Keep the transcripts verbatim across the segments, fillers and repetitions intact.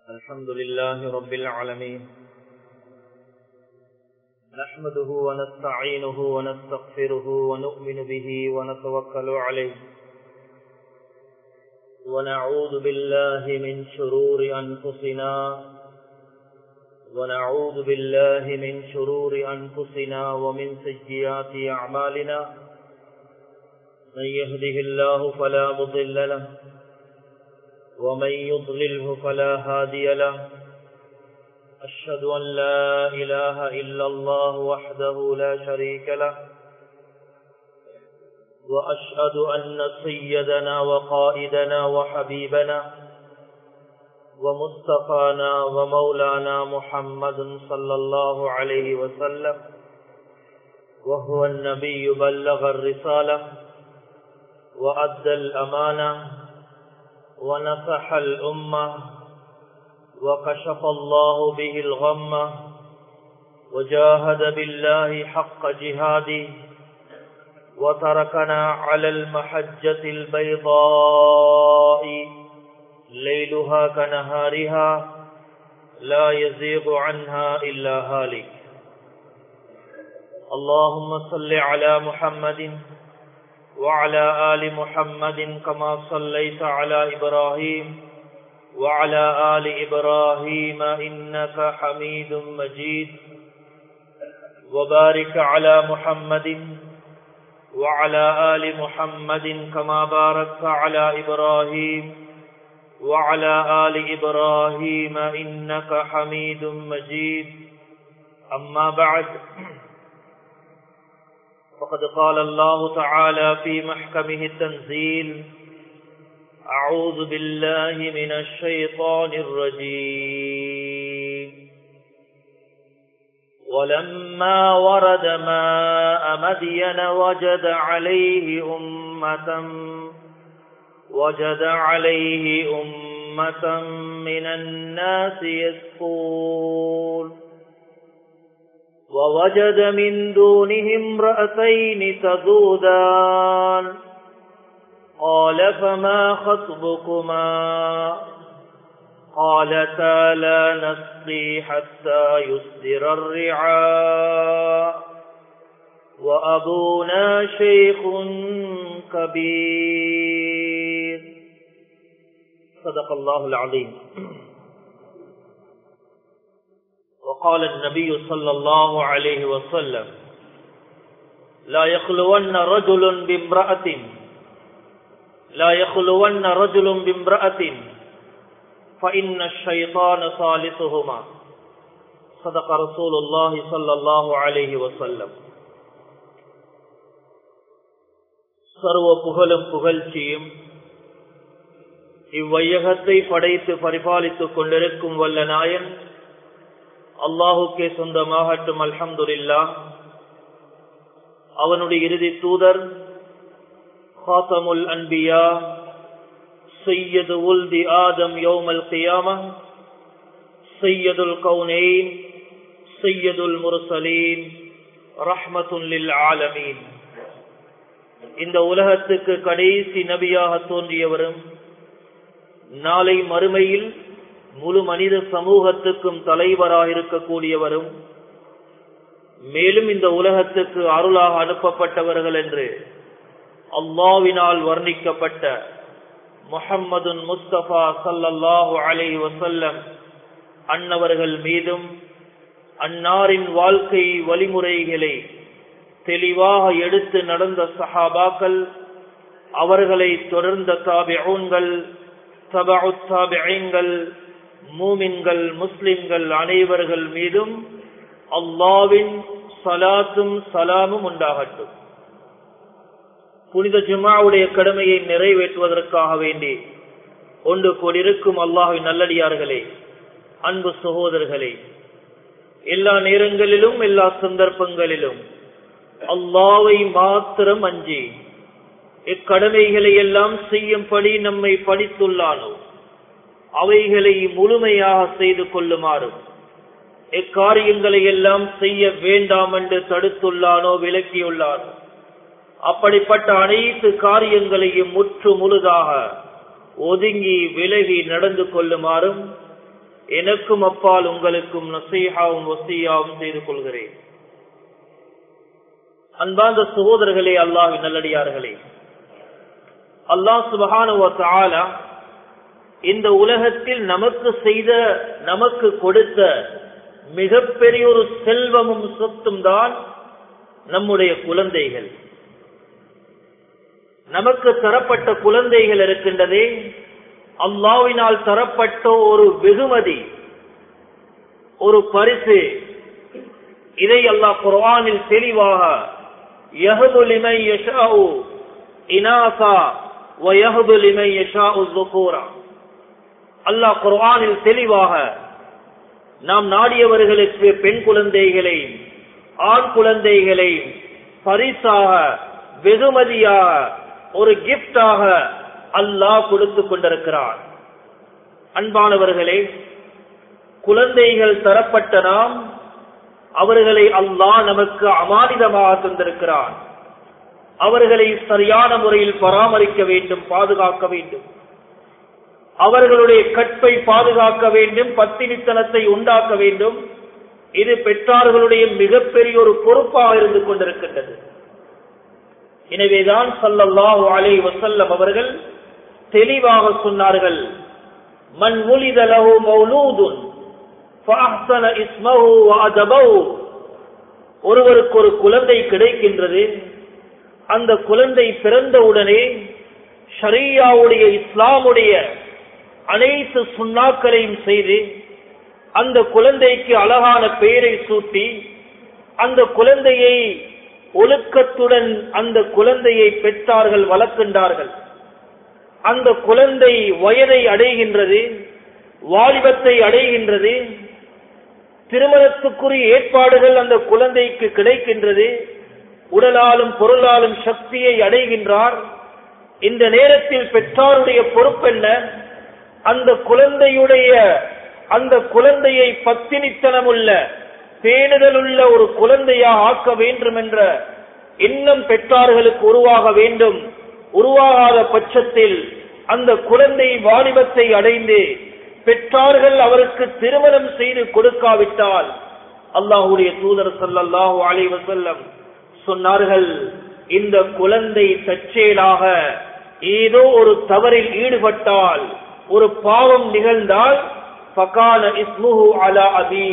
الحمد لله رب العالمين نحمده ونستعينه ونستغفره ونؤمن به ونتوكل عليه ونعوذ بالله من شرور أنفسنا ونعوذ بالله من شرور أنفسنا ومن سيئات أعمالنا من يهده الله فلا مضل له ومن يضلله فلا هادي له أشهد أن لا إله إلا الله وحده لا شريك له وأشهد أن سيدنا وقائدنا وحبيبنا ومصطفانا ومولانا محمد صلى الله عليه وسلم وهو النبي بلغ الرسالة وأدى الأمانة ونصح الأمة وكشف الله به الغمة وجاهد بالله حق جهاده وتركنا على المحجة البيضاء ليلها كنهارها لا يزيغ عنها إلا هالك. اللهم صل على محمد وعلى آل محمد كما صليت على إبراهيم وعلى آل إبراهيم إنك حميد مجيد وبارك على محمد وعلى آل محمد كما باركت على إبراهيم وعلى آل إبراهيم إنك حميد مجيد. أما بعد، فقد قال الله تعالى في محكمه التنزيل: أعوذ بالله من الشيطان الرجيم. ولما ورد ماء مدين وجد عليه أمة وجد عليه أمة من الناس يسقون ووجد من دونهم امرأتين تذودان قال فما خطبكما قالتا لا نسقي حتى يصدر الرعاء وأبونا شيخ كبير. صدق الله العظيم. وقال النبي صلى الله عليه وسلم: لا يخلون رجل بامرأة لا يخلون رجل بامرأة فإن الشيطان ثالثهما. صدق رسول الله صلى الله عليه وسلم. சர்வ புகழும் புகழ்ச்சியும் இவ்வையகத்தை படைத்து பரிபாலித்துக் கொண்டிருக்கும் வல்ல நாயன் அல்லாஹுக்கே சொந்தமாகட்டும். அல்ஹம்துலில்லாஹ். அவனுடைய இறுதி தூதர் காத்தமுல் அன்பியா சையது உல்தி ஆதம் யௌமல் கியாமஹ் சையதுல் கௌனைன் சையதுல் முர்சலீன் ரஹ்மத்துல் லில் ஆலமீன். இந்த உலகத்துக்கு கடைசி நபியாக தோன்றியவரும் நாளை மறுமையில் முழு மனித சமூகத்துக்கும் தலைவராக இருக்கக்கூடியவரும் மேலும் இந்த உலகத்துக்கு அருளாக அனுப்பப்பட்டவர்கள் என்று அல்லாஹ்வினால் வர்ணிக்கப்பட்ட முஹம்மது முஸ்தபா ஸல்லல்லாஹு அலைஹி வஸல்லம் அன்னவர்கள் மீதும் அன்னாரின் வாழ்க்கை வழிமுறைகளை தெளிவாக எடுத்து நடந்த சஹாபாக்கள், அவர்களை தொடர்ந்த தாபிஊன்கள், தபஉத் தாபிஈன்கள், மூமின்கள், முஸ்லிம்கள் அனைவர்கள் மீதும் அல்லாஹ்வின் ஸலாத்தும் ஸலாமும் உண்டாகட்டும். புனித ஜும்ஆவுடைய கடமையை நிறைவேற்றுவதற்காக வேண்டி ஒன்று கூடியிருக்கும் அல்லாஹ்வின் நல்லடியார்களே, அன்பு சகோதரர்களே, எல்லா நேரங்களிலும் எல்லா சந்தர்ப்பங்களிலும் அல்லாஹ்வை மாத்திரம் அஞ்சி இக்கடமைகளை எல்லாம் செய்யும்படி நம்மை படித்துள்ளானோ அவைகளை முழுமையாக செய்து கொள்ளுமாறும், இக்காரியங்களை எல்லாம் செய்ய வேண்டாம் என்று தடுத்துள்ளானோ விலக்கியுள்ளானோ அப்படிப்பட்ட அனைத்து காரியங்களையும் முற்று முழுதாக ஒதுங்கி விலகி நடந்து கொள்ளுமாறும் எனக்கும் அப்பால் உங்களுக்கும் நசீஹாவும் வசியாவும் செய்து கொள்கிறேன். அன்பார்ந்த சகோதரர்களே, அல்லாஹ்வின் நல்லடியார்களே, அல்லாஹ் சுப்ஹானஹு வ தஆலா இந்த உலகத்தில் நமக்கு செய்த, நமக்கு கொடுத்த மிகப்பெரிய ஒரு செல்வமும் சொத்தும் தான் நம்முடைய குழந்தைகள். நமக்கு தரப்பட்ட குழந்தைகள் இருக்கின்றதே, அல்லாஹ்வினால் தரப்பட்ட ஒரு வெகுமதி, ஒரு பரிசு. இதை அல்லாஹ் குர்ஆனில் தெளிவாக யஹ்பு லிமன் யஷாஉ இனாஸா வ யஹ்பு லிமன் யஷாஉ ذுகூரா. அல்லாஹ் குர்ஆனில் தெளிவாக நாம் நாடியவர்களுக்கு பெண் குழந்தைகளை, ஆண் குழந்தைகளை பரிசாக, வெகுமதியாக, ஒரு கிஃப்டாக அல்லாஹ் கொடுத்து கொண்டிருக்கிறார். அன்பானவர்களே, குழந்தைகள் தரப்பட்ட நாம் அவர்களை அல்லாஹ் நமக்கு அமானிதமாக தந்திருக்கிறார். அவர்களை சரியான முறையில் பராமரிக்க வேண்டும், பாதுகாக்க வேண்டும். அவர்களுடைய கற்பை பாதுகாக்க வேண்டும், பத்தினித்தனத்தை உண்டாக்க வேண்டும். இது பெற்றார்களுடைய மிகப்பெரிய ஒரு பொறுப்பாக இருந்து கொண்டிருக்கின்றது. எனவேதான் ஸல்லல்லாஹு அலைஹி வஸல்லம் அவர்கள் தெளிவாக சொன்னார்கள், மன் உலித லஹு மௌலூதுன் ஃபஅஹ்ஸன இஸ்மஹு வ அதபஹு. ஒருவருக்கு ஒரு குழந்தை கிடைக்கின்றது. அந்த குழந்தை பிறந்தவுடனே ஷரீஆவுடைய, இஸ்லாமுடைய அனைத்து சுன்னாக்களையும் செய்து அந்த குழந்தைக்கு அழகான பெயரை சூட்டி அந்த குழந்தையை ஒழுக்கத்துடன் அந்த குழந்தையை பெற்றார்கள், வளர்க்கின்றார்கள். அந்த குழந்தை வயதை அடைகின்றது, வாலிபத்தை அடைகின்றது, திருமணத்துக்குரிய ஏற்பாடுகள் அந்த குழந்தைக்கு கிடைக்கின்றது, உடலாலும் பொருளாலும் சக்தியை அடைகின்றார். இந்த நேரத்தில் பெற்றாருடைய பொறுப்பென்ன? அந்த குழந்தையுடைய, அந்த குழந்தையை பத்தினித்தனமுள்ள, பேணுதலுள்ள ஒரு குழந்தையாக ஆக்க வேண்டும் என்ற எண்ணம் பெற்றார்களுக்கு உருவாக வேண்டும். உருவாகாத பட்சத்தில் அந்த குழந்தை வாலிபத்தை அடைந்து பெற்றார்கள் அவருக்கு திருமணம் செய்து கொடுக்காவிட்டால், அல்லாஹ்வுடைய தூதர் ஸல்லல்லாஹு அலைஹி வஸல்லம் சொன்னார்கள், இந்த குழந்தை தற்செயலாக ஏதோ ஒரு தவறில் ஈடுபட்டால், ஒரு பாவம் நிகழ்ந்தால், ஃபகான இஸ்முஹு அலா அபீ,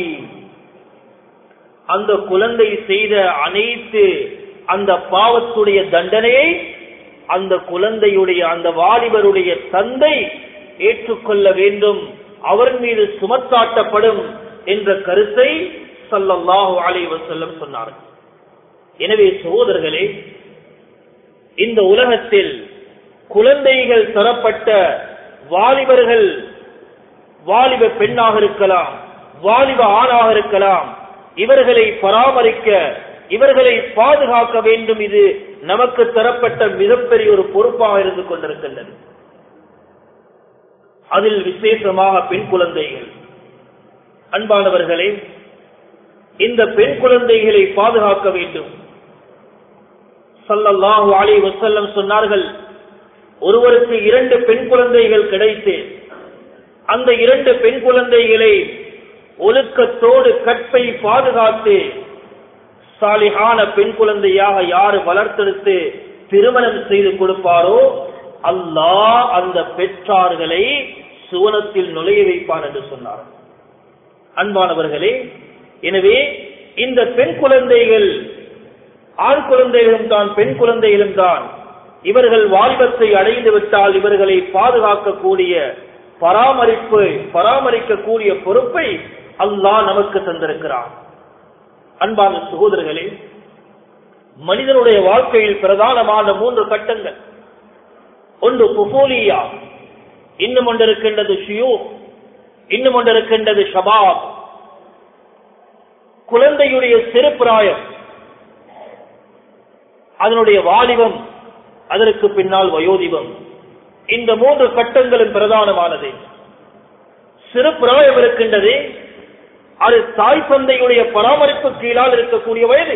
அந்த குழந்தை செய்த அனைத்து அந்த பாவத்துடைய தண்டனையை அந்த குழந்தையுடைய, அந்த வாலிபருடைய தந்தை ஏற்றுக்கொள்ள வேண்டும், அவர் மீது சுமத்தாட்டப்படும் என்ற கருத்தை ஸல்லல்லாஹு அலைஹி வஸல்லம் சொன்னார்கள். எனவே சகோதரர்களே, இந்த உலகத்தில் குழந்தைகள் தரப்பட்ட வாலிபர்கள், வாலிப பெண்ணாக இருக்கலாம், வாலிப ஆணாக இருக்கலாம், இவர்களை பராமரிக்க, இவர்களை பாதுகாக்க வேண்டும். இது நமக்கு தரப்பட்ட மிகப்பெரிய ஒரு பொறுப்பாக இருந்து கொண்டிருக்கின்றது. அதில் விசேஷமாக பெண் குழந்தைகள். அன்பானவர்களே, இந்த பெண் குழந்தைகளை பாதுகாக்க வேண்டும். ஸல்லல்லாஹு அலைஹி வஸல்லம் சொன்னார்கள், ஒருவருக்கு இரண்டு பெண் குழந்தைகள் கிடைத்து அந்த இரண்டு பெண் குழந்தைகளை ஒழுக்கத்தோடு கற்பை பாதுகாத்து சாலிஹான பெண் குழந்தையாக யாரு வளர்த்தெடுத்து திருமணம் செய்து கொடுப்பாரோ, அல்லாஹ் அந்த பெற்றார்களை சுவனத்தில் நுழைய வைப்பான் என்று சொன்னார். அன்பானவர்களே, எனவே இந்த பெண் குழந்தைகள், ஆண் குழந்தைகளும் தான், பெண் குழந்தைகளும் தான், இவர்கள் வாலிபத்தை அடைந்து விட்டால் இவர்களை பாதுகாக்கக்கூடிய, பராமரிப்பு பராமரிக்கக்கூடிய பொறுப்பை அல்லாஹ் நமக்கு தந்திருக்கிறான். அன்பான சகோதரர்களே, மனிதனுடைய வாழ்க்கையில் பிரதானமான மூன்று கட்டங்கள். ஒன்று புஃபூலியா, இன்னும் ஒன்று இருக்கின்றது ஷியூக், இன்னும் ஒன்று இருக்கின்றது ஷபாப். குழந்தையுடைய சிறு பிராயம், அதனுடைய வாலிபம், அதற்கு பின்னால் வயோதிபம். இந்த மூன்று கட்டங்களும் பிரதானமானது. சிறு பிராயம் இருக்கின்றது, அது தாய் தந்தையுடைய பராமரிப்பு கீழால் இருக்கக்கூடிய வயது.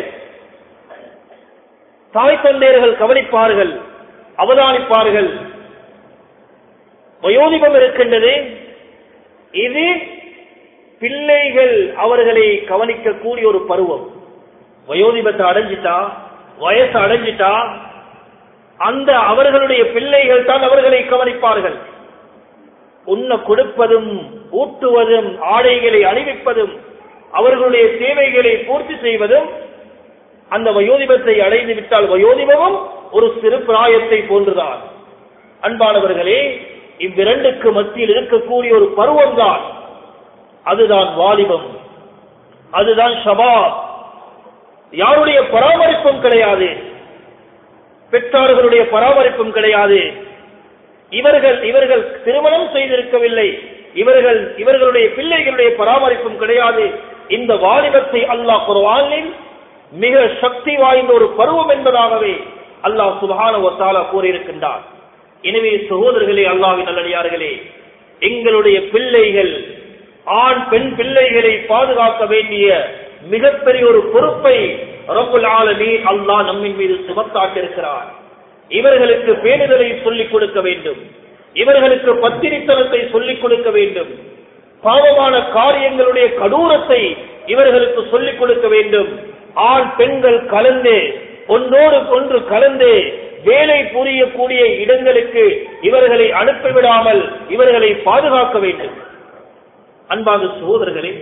தாய் தந்தையர்கள் கவனிப்பார்கள், அவதானிப்பார்கள். வயோதிபம் இருக்கின்றது, இது பிள்ளைகள் அவர்களை கவனிக்கக்கூடிய ஒரு பருவம். வயோதிபத்தை அடைஞ்சிட்டா, வயசு அடைஞ்சிட்டா, அந்த அவர்களுடைய பிள்ளைகள் தான் அவர்களை கவனிப்பார்கள். உண்ண கொடுப்பதும் ஊட்டுவதும் ஆடைகளை அணிவிப்பதும் அவர்களுடைய தேவைகளை பூர்த்தி செய்வதும் அந்த வயோதிபத்தை அடைந்து விட்டால் வயோதிபமும் ஒரு சிறு பிராயத்தை போன்றுதான். அன்பானவர்களே, இவ்விரண்டுக்கு மத்தியில் இருக்கக்கூடிய ஒரு பருவம் தான், அதுதான் வாலிபம், அதுதான் ஷபாப். யாருடைய பராமரிப்பும் கிடையாது, பெற்றார்களுடைய பராமரிப்பும் கிடையாது. இவர்கள் இவர்கள் திருமணம் செய்திருக்கவில்லை, இவர்கள் இவர்களுடைய பிள்ளைகளுடைய பராமரிப்பும் கிடையாது. இந்த வாலிபத்தை அல்லாஹ் குர்ஆனில் மிக சக்தி வாய்ந்த ஒரு பருவம் என்பதாகவே அல்லாஹ் சுப்ஹானஹு வ தஆலா கூறியிருக்கின்றார். எனவே சகோதரர்களே, அல்லாஹ்வின் நல்லடியார்களே, எங்களுடைய பிள்ளைகள், ஆண் பெண் பிள்ளைகளை பாதுகாக்க வேண்டிய மிகப்பெரிய ஒரு பொறுப்பை ரப்புல் ஆலமீன் அல்லாஹ் நம்மின் மீது சுமத்தாட்டிருக்கிறார். இவர்களுக்கு பேணுதலை சொல்லிக் கொடுக்க வேண்டும், இவர்களுக்கு பத்தினித்தனத்தை சொல்லிக் கொடுக்க வேண்டும், பாவமான காரியங்களுடைய கடூரத்தை இவர்களுக்கு சொல்லிக் கொடுக்க வேண்டும். ஆண் பெண்கள் கலந்து ஒன்றோடு ஒன்று கலந்து வேலை புரியக்கூடிய இடங்களுக்கு இவர்களை அனுப்பிவிடாமல் இவர்களை பாதுகாக்க வேண்டும். அன்பான சகோதரர்களே,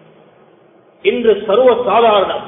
இன்று சர்வ சாதாரணம்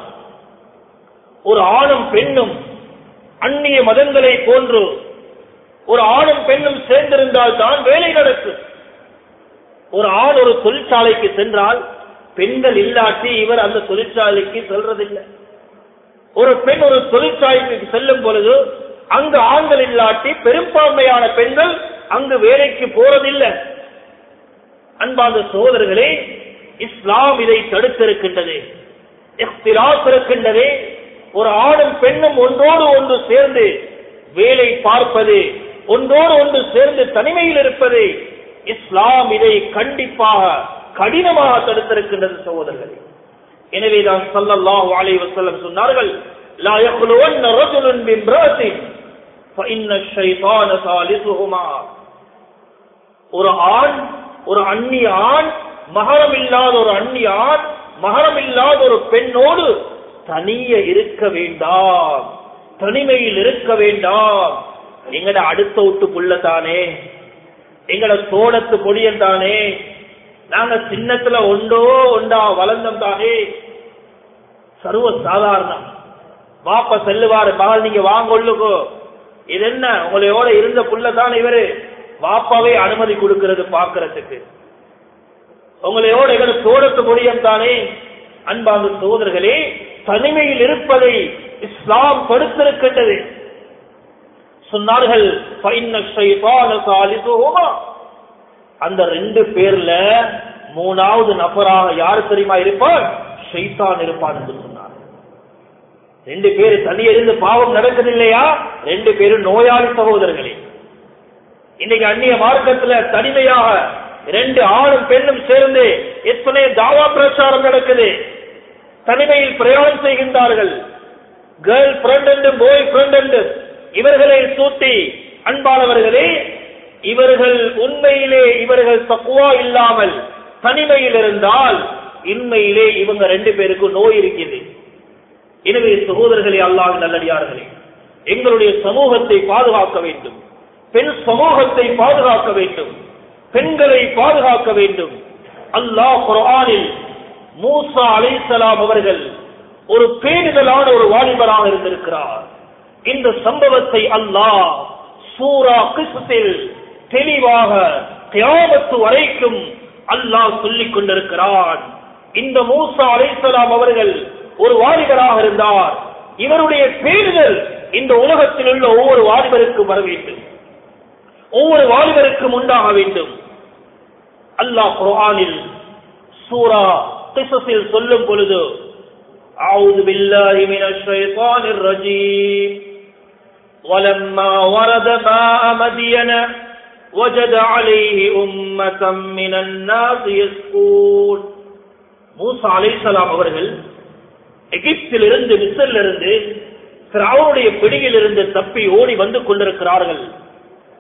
ஒரு ஆணும் பெண்ணும் அந்நிய மதங்களை போன்று ஒரு ஆணும் பெண்ணும் சேர்ந்திருந்தால் தான் வேலை நடக்கும். ஒரு ஆண் ஒரு தொழிற்சாலைக்கு சென்றால் பெண்கள் இல்லாட்டி இவர் அந்த தொழிற்சாலைக்கு செல்றதில்லை. ஒரு பெண் ஒரு தொழிற்சாலைக்கு செல்லும் பொழுது அங்கு ஆண்கள் இல்லாட்டி பெரும்பான்மையான பெண்கள் அங்கு வேலைக்கு போறதில்லை. அன்பார்ந்த சகோதரர்களே, இஸ்லாம் இதை தடுத்திருக்கின்றது, இஃப்திலாஃப் இருக்கின்றது. ஒரு ஆணும் பெண்ணும் ஒன்றோடு ஒன்று சேர்ந்து வேலை பார்ப்பது, ஒன்றோடு ஒன்று சேர்ந்து தனிமையில் இருப்பது, இஸ்லாம் இதை கண்டிப்பாக கடினமாக தடுத்திருக்கின்றது சகோதரர்களே. எனவேதான் ஸல்லல்லாஹு அலைஹி வஸல்லம் சொன்னார்கள், லா யக்லுவன்ன ரஜுலுன் பிம்ராத்தின் ஃபஇன்ன ஷைத்தான சாலிசுஹுமா. ஒரு ஆண், ஒரு அந்நிய ஆண், மஹரம் இல்லாத ஒரு அந்நிய ஆண் மஹரம் இல்லாத ஒரு பெண்ணோடு தனிய இருக்க வேண்டாம், தனிமையில் இருக்க வேண்டாம். எங்கட அடுத்த விட்டு புள்ளதானே, எங்கட தோட்டத்து கொடியன் தானே, நாங்க சின்னத்துல ஒன்றோ ஒண்டா வளர்ந்தோம் தானே, சர்வ சாதாரணம். வாப்பா செல்லுவாரு, மகள் நீங்க வாங்கொள்ளுக்கோ, இது என்ன உங்களையோட இருந்த புள்ளதான் இவரு, வாப்பாவே அனுமதி கொடுக்கிறது பாக்குறதுக்கு, உங்களையோட எங்கட தோட்டத்து கொடியன் தானே. அன்பான சகோதரர்களே, தனிமையில் இருப்பதை இஸ்லாம் தடுத்திருக்கின்றது. சொன்னார்கள், அந்த ரெண்டு பேர்ல மூணாவது நபராக யாரு தெரியுமா இருப்பார்? ஷைத்தான் இருப்பான் என்று சொன்னார். ரெண்டு பேரு தனியிருந்து பாவம் நடக்குது இல்லையா? ரெண்டு பேரும் நோயாளி சகோதரர்களே. இன்னைக்கு அந்நிய மார்க்கத்துல தனிமையாக ரெண்டு ஆணும் பெண்ணும் சேர்ந்து எத்தனை தாவா பிரச்சாரம் நடக்குது. தனிமையில் பிரயாணம் செய்கின்றார்கள். கேர்ள் ஃபிரெண்ட் என்று பாய் ஃபிரெண்ட் என்று இவர்களை சூட்டி. அன்பானவர்களே, இவர்கள் உண்மையிலே இவர்கள் தக்வா இல்லாமல் தனிமையில் இருந்தால் உண்மையிலே இவங்க ரெண்டு பேருக்கு நோய் இருக்குது. எனவே சகோதரர்களே, அல்லாஹ்வின் நல்லடியார்களே, எங்களுடைய சமூகத்தை பாதுகாக்க வேண்டும், பெண் சமூகத்தை பாதுகாக்க வேண்டும், பெண்களை பாதுகாக்க வேண்டும். அல்லாஹ் குர்ஆனில் மூசா அலைஹிஸ்ஸலாம் அவர்கள் ஒரு பேணுதலான ஒரு வாலிபராக இருந்திருக்கிறார். இந்த சம்பவத்தை அல்லாஹ் சூரா கிஸ்ஸில் தெளிவாக கியாமத் வரைக்கும் அல்லாஹ் சொல்லிக் கொண்டிருக்கிறான். இந்த மூசா அலைஹிஸ்ஸலாம் அவர்கள் ஒரு வாலிபராக இருந்தார். இவருடைய பேணுதல் இந்த உலகத்தில் உள்ள ஒவ்வொரு வாலிபருக்கும் வர வேண்டும், ஒவ்வொரு வாலிபருக்கும் உண்டாக வேண்டும். அல்லாஹ் குர்ஆனில் சூரா கிஸ்ஸில் சொல்லும் பொழுது, அஊது பில்லாஹி மினஷ் ஷைத்தானிர் ரஜீம், வலம்மா வரத மாஅ மதியன வஜத அலைஹி உம்மத்தம் மினன் நாஸ் யஸ்கூன். மூசா அலைஹிஸ்ஸலாம் அவர்கள் எகிப்திலிருந்து, மிஸ்ரிலிருந்து, ஃபிரௌனுடைய பிடியிலிருந்து தப்பி ஓடி வந்து கொண்டிருக்கிறார்கள்.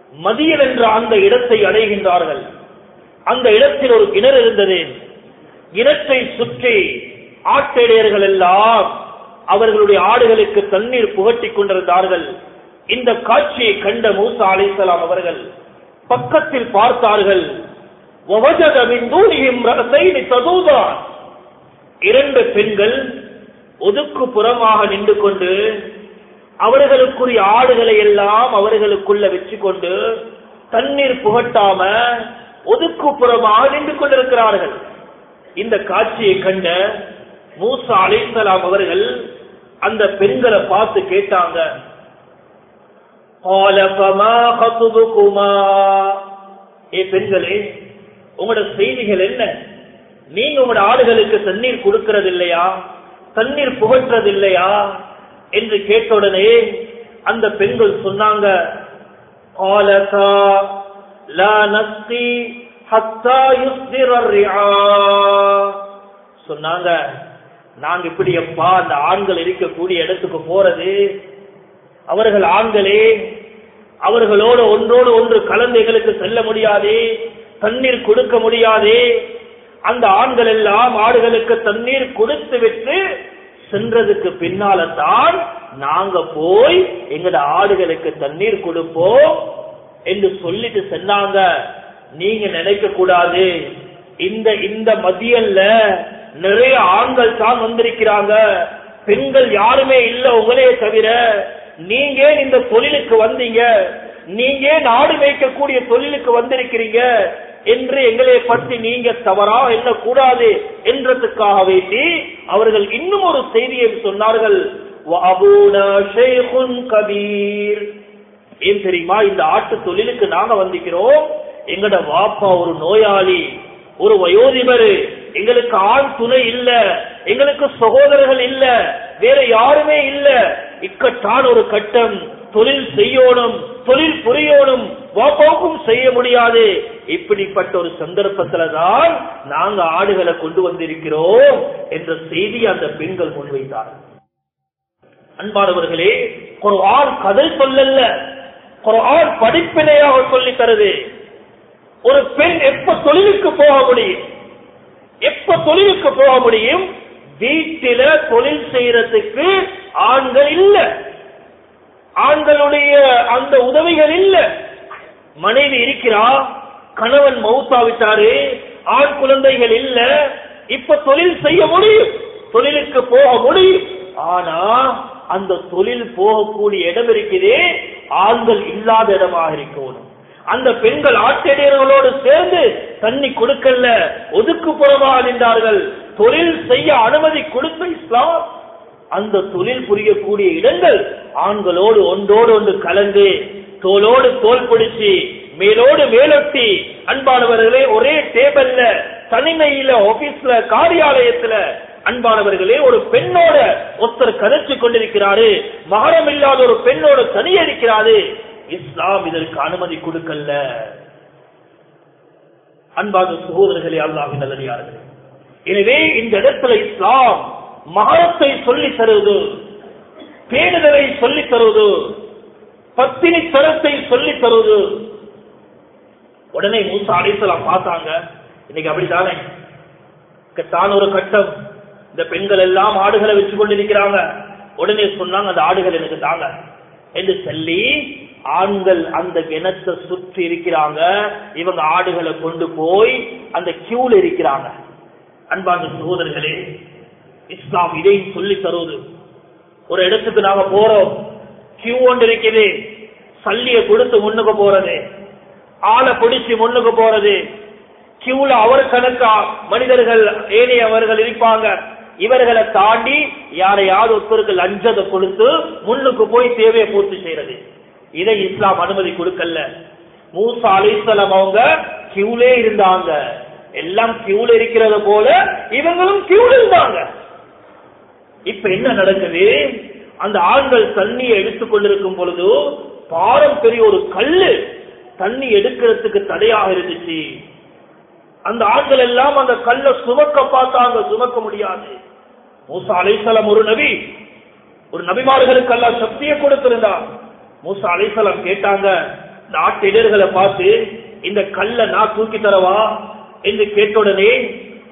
மதியன் என்ற அந்த இடத்தை அடைகின்றார்கள். அந்த இடத்தில் ஒரு கிணறு இருந்தது. இனத்தை சுற்றி ஆட்டிடையர்கள் எல்லாம் அவர்களுடைய ஆடுகளுக்கு தண்ணீர் புகட்டிக் கொண்டிருந்தார்கள். இந்த காட்சியை கண்ட மூசா அலைஹிஸ்ஸலாம் அவர்கள் பக்கத்தில் பார்த்தார்கள். இரண்டு பெண்கள் ஒதுக்கு புறமாக நின்று கொண்டு அவர்களுக்குரிய ஆடுகளை எல்லாம் அவர்களுக்குள்ள வச்சு கொண்டு தண்ணீர் புகட்டாம ஒதுக்கு புறமாக நின்று கொண்டிருக்கிறார்கள். இந்த காட்சியை கண்ட மூசா அலைஹிஸ்ஸலாம் அவர்கள் அந்த பெண்களை பார்த்து கேட்டாங்க, ஏ பெண்களே, உங்களோட செய்திகள் என்ன? நீங்க உங்களோட ஆடுகளுக்கு தண்ணீர் கொடுக்கிறது இல்லையா, தண்ணீர் புகற்றது இல்லையா என்று கேட்டவுடனே அந்த பெண்கள் சொன்னாங்க, சொன்னாங்க, நாங்க இப்படி எப்பா அந்த ஆண்கள் இருக்கக்கூடிய இடத்துக்கு போறது, அவர்கள் ஆண்களே, அவர்களோடு ஒன்றோடு ஒன்று கலந்து எங்களுக்கு செல்ல முடியாது, தண்ணீர் கொடுக்க முடியாது. அந்த ஆண்கள் எல்லாம் ஆடுகளுக்கு தண்ணீர் கொடுத்து விட்டு சென்றதுக்கு பின்னால தான் நாங்க போய் எங்கட ஆடுகளுக்கு தண்ணீர் கொடுப்போம் என்று சொல்லிட்டு சொன்னாங்க. நீங்க நினைக்க கூடாது, இந்த இந்த மதியல்ல நிறைய ஆண்கள் தான் வந்திருக்கிறாங்க, பெண்கள் யாருமே இல்ல உங்களே தவிர. நீங்க இந்த தொழிலுக்கு வந்தீங்க, நீங்க நாடு மேய்க்கக்கூடிய தொழிலுக்கு வந்திருக்கிறீங்க என்று எங்களை பற்றி நீங்க தவறா என்ன கூடாது என்றதுக்காக வேண்டி அவர்கள் இன்னும் ஒரு செய்தியை சொன்னார்கள். ஏன் தெரியுமா, இந்த ஆட்டு தொழிலுக்கு நாங்க வந்திருக்கிறோம், எங்கட வாப்பா ஒரு நோயாளி, ஒரு வயோதிபர், எங்களுக்கு ஆண் துணை இல்ல, எங்களுக்கு சகோதரர்கள் இல்ல, வேற யாருமே இல்ல, இக்கட்டான ஒரு கட்டம், தொழில் செய்யணும், தொழில் புரியணும், வாப்பாவுக்கும் செய்ய முடியாது. இப்படிப்பட்ட ஒரு சந்தர்ப்பத்துல தான் நாங்க ஆடுகளை கொண்டு வந்திருக்கிறோம் என்ற செய்தி அந்த பெண்கள் முன்வைத்தார்கள். அன்பானவர்களே, குர்ஆன் கதை சொல்லல, குர்ஆன் படிப்பினையாக சொல்லி தருது. ஒரு பெண் எப்ப தொழிலுக்கு போக முடியும், எப்ப தொழிலுக்கு போக முடியும்? வீட்டில தொழில் செய்யறதுக்கு ஆண்கள் இல்ல, ஆண்களுடைய அந்த உதவிகள் இல்ல. மனைவி இருக்கிறா, கணவன் மௌத்தாவிட்டாரு, ஆண் குழந்தைகள் இல்ல, இப்ப தொழில் செய்ய முடியும், தொழிலுக்கு போக முடியும். ஆனா அந்த தொழில் போகக்கூடிய இடம் இருக்குதே, ஆண்கள் இல்லாத இடமாக இருக்கணும். அந்த பெண்கள் ஆட்டிடையர்களோடு சேர்ந்து தண்ணி கொடுக்கல, ஒதுக்கு புறமாக நின்றார்கள். தொழில் செய்ய அனுமதி கொடுத்த இஸ்லாம் அந்த தொழில் புரியக்கூடிய இடங்கள் ஆண்களோடு ஒன்றோடு ஒன்று கலந்து தோளோடு தோல் பிடிச்சு மேலோடு மேலொட்டி, அன்பானவர்களே, ஒரே டேபிள்ல, தனிமையில, ஆபீஸ்ல, காரியாலயத்துல, அன்பானவர்களே, ஒரு பெண்ணோட ஒருத்தர் கதைச்சு கொண்டிருக்கிறாரு, மகரம் இல்லாத ஒரு பெண்ணோட தனியே இருக்கிறாரு. இஸ்லாம் இதற்கு அனுமதி கொடுக்கல. அன்பான சகோதரர்களே, அல்லாஹ்வின் நல்லடியார்களே, எனவே இந்த இடத்துல இஸ்லாம் மகரத்தை சொல்லி தருவது, பேணுதலை சொல்லி தருவது, பத்தினி தரத்தை சொல்லி தருவது. உடனே மூசா அலைஹிஸ்ஸலாம் பார்த்தாங்க, இன்னைக்கு அப்படித்தானே தான் ஒரு கட்டம், இந்த பெண்கள் எல்லாம் ஆடுகளை வச்சு கொண்டிருக்கிறாங்க. உடனே சொன்னாங்க, அந்த ஆடுகள் எனக்கு தாங்க என்று சொல்லி ஆண்கள் அந்த கிணத்தை சுற்றி இருக்கிறாங்க. இவங்க ஆடுகளை கொண்டு போய் அந்த கியூல இருக்கிறாங்க. அன்பான சகோதரர்களே, இஸ்லாம் இதையும் சொல்லி தருவது. ஒரு இடத்துக்கு நாங்க போறோம், கியூ ஒன்று இருக்குது, சல்லிய கொடுத்து முன்னுக்கு போறது, ஆளை பிடிச்சு முன்னுக்கு போறது, கியூல அவர் கணக்கா மனிதர்கள் ஏனையவர்கள் இருப்பாங்க. இவர்களை தாண்டி யாரையாவது ஒருத்தருக்கு லஞ்சத்தை கொடுத்து முன்னுக்கு போய் தேவையை பூர்த்தி செய்யறது, இதை இஸ்லாம் அனுமதி கொடுக்கல. மூசா அலைஹிஸ்ஸலாம் அவங்க கியூலே இருந்தாங்க, எல்லாம் கியூல இருக்கிறது போல இவங்களும் கியூல இருந்தாங்க. இப்ப என்ன நடக்குது? அந்த ஆண்கள் தண்ணியை எடுத்துக் கொண்டிருக்கும் பொழுது பாரம்பரிய ஒரு கல்லு தண்ணி எடுக்கிறதுக்கு தடையாக இருந்துச்சு. அந்த ஆண்கள் எல்லாம் அந்த கல்லை சுமக்க பார்த்தாங்க, சுமக்க முடியாது. மூசா அலைஹிஸ்ஸலாம் ஒரு நபி, ஒரு நபிமார்களுக்கு எல்லாம் சக்தியை கொடுத்திருந்தார். மூசா அலைஹிஸ்ஸலாம் கேட்டாங்க, இந்த ஆட்டு இடர்களை பார்த்து, இந்த கல்லை நான் தூக்கி தரவா என்று கேட்டவுடனே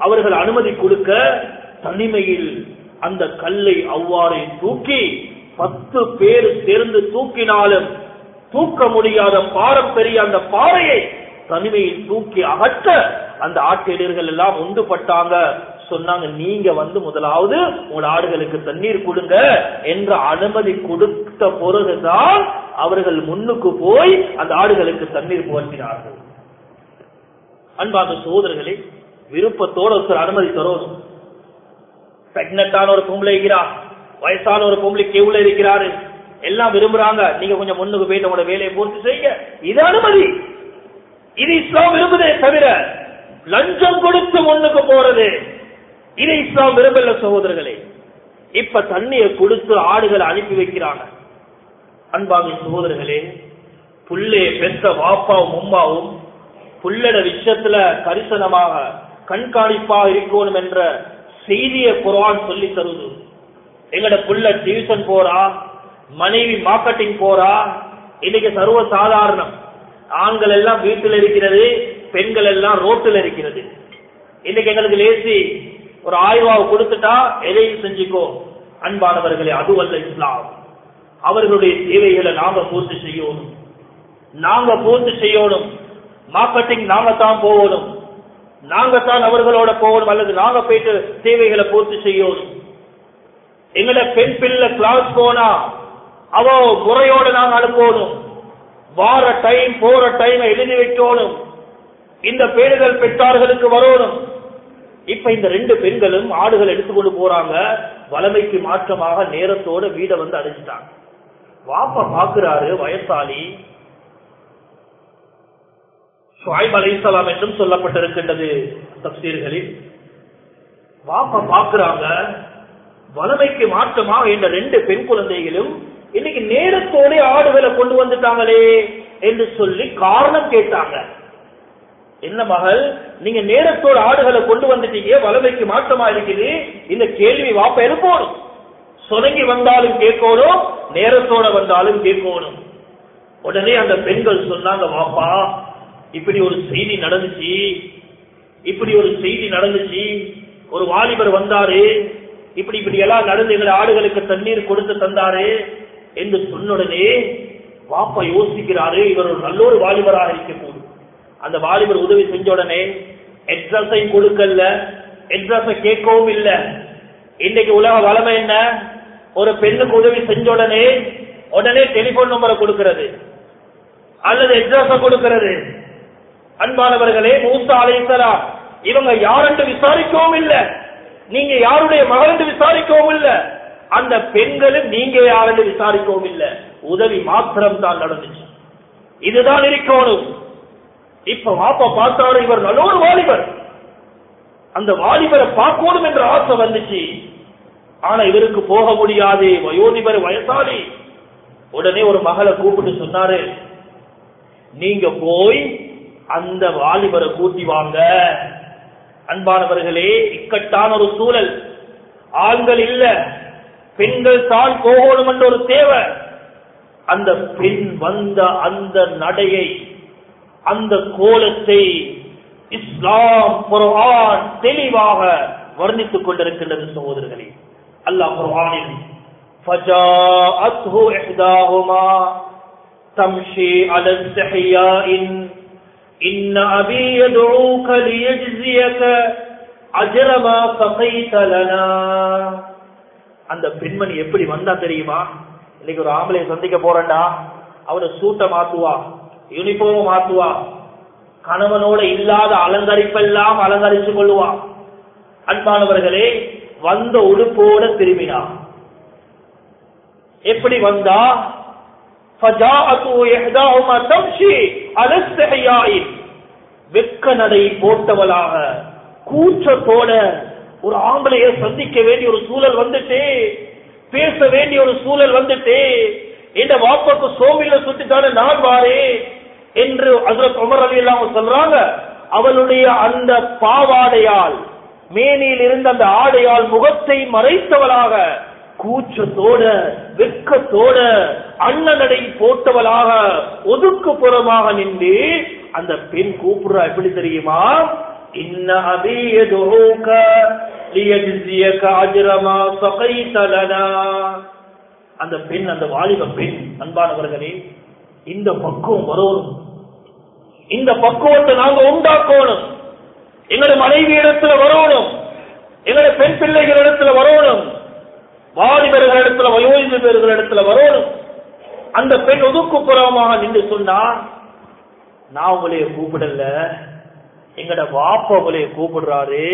அவர்கள் அனுமதி கொடுக்க தனிமையில் அந்த கல்லை அவ்வாறே தூக்கி பத்து பேர் சேர்ந்து தூக்கினாலும் தூக்க முடியாத பாரம்பரிய அந்த பாறையை தனிமையில் தூக்கி அகற்ற அந்த ஆட்டிலியர்கள் எல்லாம் ஒன்றுபட்டாங்க. சொன்னாங்க, நீங்க வந்து முதலாவது உங்களோட ஆடுகளுக்கு தண்ணீர் கொடுங்க என்ற அனுமதி கொடுத்த பிறகுதான் அவர்கள் முன்னுக்கு போய் அந்த ஆடுகளுக்கு தண்ணீர் புகட்டினார்கள். அன்பார்ந்த சகோதரர்களே, விருப்பத்தோட ஒரு அனுமதி தரணும். பிரெக்னன்டான ஒரு பொம்பளை இருக்கிறா, வயசான ஒரு பொம்பளை கேவுல இருக்கிறாரு, எல்லாம் விரும்புறாங்க, நீங்க கொஞ்சம் முன்னுக்கு போயிட்டு உங்களோட வேலையை பூர்த்தி செய்ய, இது அனுமதி. இது இஸ்லாம் விரும்புதே தவிர லஞ்சம் கொடுத்து முன்னுக்கு போறது இது இஸ்லாம் விரும்பல சகோதரர்களே. இப்ப தண்ணியை கொடுத்து ஆடுகளை அனுப்பி வைக்கிறாங்க. அன்பாகிய சகோதரர்களே, புள்ளைய பெற்ற வாப்பாவும் உம்மாவும் புள்ளட விஷயத்துல கரிசனமாக கண்காணிப்பாக இருக்கணும் என்ற செய்தியை குர்ஆன் சொல்லி தருது. எங்கட புள்ள டியூஷன் போறா, மனைவி மார்க்கெட்டிங் போறா, இன்னைக்கு சர்வ சாதாரணம். ஆண்கள் எல்லாம் வீட்டில் இருக்கிறது, பெண்கள் எல்லாம் ரோட்டில் இருக்கிறது. இன்னைக்கு எங்களுக்கு லேசி ஒரு ஆய்வாவை கொடுத்துட்டா எதையும் செஞ்சுக்கோ. அன்பானவர்களே, அதுவல்ல இஸ்லாம். அவர்களுடைய தேவைகளை நாங்க பூர்த்தி செய்யணும், நாங்க பூர்த்தி செய்யணும். மார்க்கெட்டிங் நாங்க தான் போகணும், நாங்க தான் அவர்களோட போகணும், அல்லது நாங்க போயிட்டு தேவைகளை பூர்த்தி செய்யணும். எங்களோட பெண் பிள்ளை கிளாஸ் போனா அவ முறையோட நாங்க அனுப்பணும். வார டைம் போற டைம் எழுதி வைக்கணும். இந்த பேறுகள் பெற்றார்களுக்கு வரணும். இப்ப இந்த ரெண்டு பெண்களும் ஆடுகள் எடுத்துக்கொண்டு போறாங்க. வளமைக்கு மாற்றமாக நேரத்தோட வீட வந்து அடைஞ்சிட்டாங்க. வாப்பா பாக்குறாரு, வயசாளி, ஷுஐப் அலைஹிஸ்ஸலாம் என்றும் சொல்லப்பட்டிருக்கின்றது தஃசீர்களில். வாப்பா பாக்குறாங்க, வளமைக்கு மாற்றமாக இந்த ரெண்டு பெண் குழந்தைகளும் இன்னைக்கு நேரத்தோட ஆடுகளை கொண்டு வந்துட்டாங்களே என்று சொல்லி காரணம் கேட்டாங்க. என்ன மகள், நீங்க நேரத்தோட ஆடுகளை கொண்டு வந்துட்டீங்க, வளமைக்கு மாற்றமா இருக்குது, இந்த கேள்வி வாப்பா எழுப்பணும். சொலங்கி வந்தாலும் கேட்கணும், நேரத்தோட வந்தாலும் கேட்கணும். உடனே அந்த பெண்கள் சொன்னாங்க, வாப்பா இப்படி ஒரு செய்தி நடந்துச்சு, இப்படி ஒரு செய்தி நடந்துச்சு, ஒரு வாலிபர் வந்தாரு, இப்படி இப்படி எல்லாம் நடந்து எங்களை ஆடுகளுக்கு தண்ணீர் கொடுத்து தந்தாரு என்று சொன்னுடனே வாப்பா யோசிக்கிறாரு, இவர் ஒரு நல்ல ஒரு வாலிபராக இருக்கக்கூடும். அந்த வாலிபர் உதவி செஞ்ச உடனே அட்ரஸை கொடுக்கல, அட்ரஸை கேட்கவும் இல்லை. இன்னைக்கு உலக வளமை என்ன, ஒரு பெண்ணுக்கு உதவி செஞ்ச உடனே உடனே டெலிபோன் நம்பரை கொடுக்கிறது அல்லது அட்ரஸை கொடுக்கிறது. அன்பானவர்களே, மூசா அலைஹிஸ்ஸலாம் இவங்க யாரென்று விசாரிக்கவும் இல்லை, நீங்க யாருடைய மகள் என்று விசாரிக்கவும் இல்லை, அந்த பெண்களும் நீங்க யாரென்று விசாரிக்கவும் இல்லை, உதவி மாத்திரம் தான் நடந்துச்சு. இதுதான் இருக்கணும். இப்ப வாப்பா பார்த்தாரு, இவர் நல்ல ஒரு வாலிபர், அந்த வாலிபரை பார்க்கணும் என்ற ஆசை வந்துச்சு. ஆனா இவருக்கு போக முடியாது, வயோதிபர், வயசாளி. உடனே ஒரு மகளை கூப்பிட்டு சொன்னாரு, நீங்க போய் அந்த வாலிபரை கூட்டி வாங்க. அன்பானவர்களே, இக்கட்டான ஒரு சூழல், ஆண்கள் இல்ல, பெண்கள் தான் போகணும் என்ற ஒரு தேவை. அந்த பெண் வந்த அந்த நடையை, அந்த கோலத்தை இஸ்லாம் குர்ஆன் தெளிவாக வர்ணித்துக் கொண்டிருக்கின்றது சகோதரர்களே. அல்லாஹ் குர்ஆனில் ஃபஜாஅத்ஹு இஹ்தாஹுமா தம்ஷி அலா இஸ்திஹ்யாஇன் இன்ன அபி யதுஊக லியஜ்ஸியக அஜ்ர மா ஸகைத லனா. அந்த பெண்மணி எப்படி வந்தா தெரியுமா? இன்னைக்கு ஒரு ஆம்பளை சந்திக்க போறேன்டா, அவரை சூட்டை மாத்துவா, யூனிஃபார்ம் மாத்துவா, கணவனோட இல்லாத அலங்கரிப்பெல்லாம் அலங்கரிச்சு கொள்ளுவா. அன்பானவர்களே, வந்த உடுப்போட திரும்பினா. எப்படி வந்தா? வெக்க நடை போட்டவளாக, கூச்சத்தோட ஒரு ஆம்பளைய சந்திக்க வேண்டிய ஒரு சூழல் வந்துட்டு, பேச வேண்டிய ஒரு சூழல் வந்துட்டு, இந்த வாப்பாக்கு சோமில சுத்திட்டான நான் வாரே என்று ஹஜ்ரத் உமர் ரலியல்லாஹு அன்ஹு சொல்றாங்க. அவளுடைய அந்த பாவாடையால், மேனியில் இருந்த அந்த ஆடையால் முகத்தை மறைத்தவளாக, கூச்சத்தோட வெக்கத்தோட அண்ணனடை போட்டவளாக ஒதுக்கு புறமாக நின்று அந்த பெண் கூப்பிடுறா. எப்படி தெரியுமா? இன்ன அபீ யதுஊக லியஜ்ஸியக அஜ்ர மா ஸகைத லனா. அந்த பெண், அந்த வாலிப பெண், அன்பானவர்களே, இந்த பக்குவம் வரணும். இந்த பக்குவத்தை நாங்க உண்டாக்கணும். எங்களுடைய மனைவி இடத்துல வரணும், எங்களுடைய பெண் பிள்ளைகள் இடத்துல வரணும், வாலிபர்கள் இடத்துல, வயோதிபர்கள் இடத்துல வரணும். அந்த பெண் ஒதுக்குப்புறமாக நின்று சொன்னா, நான் உங்களைய கூப்பிடல, எங்கட வாப்பா உங்களைய கூப்பிடுறாரு.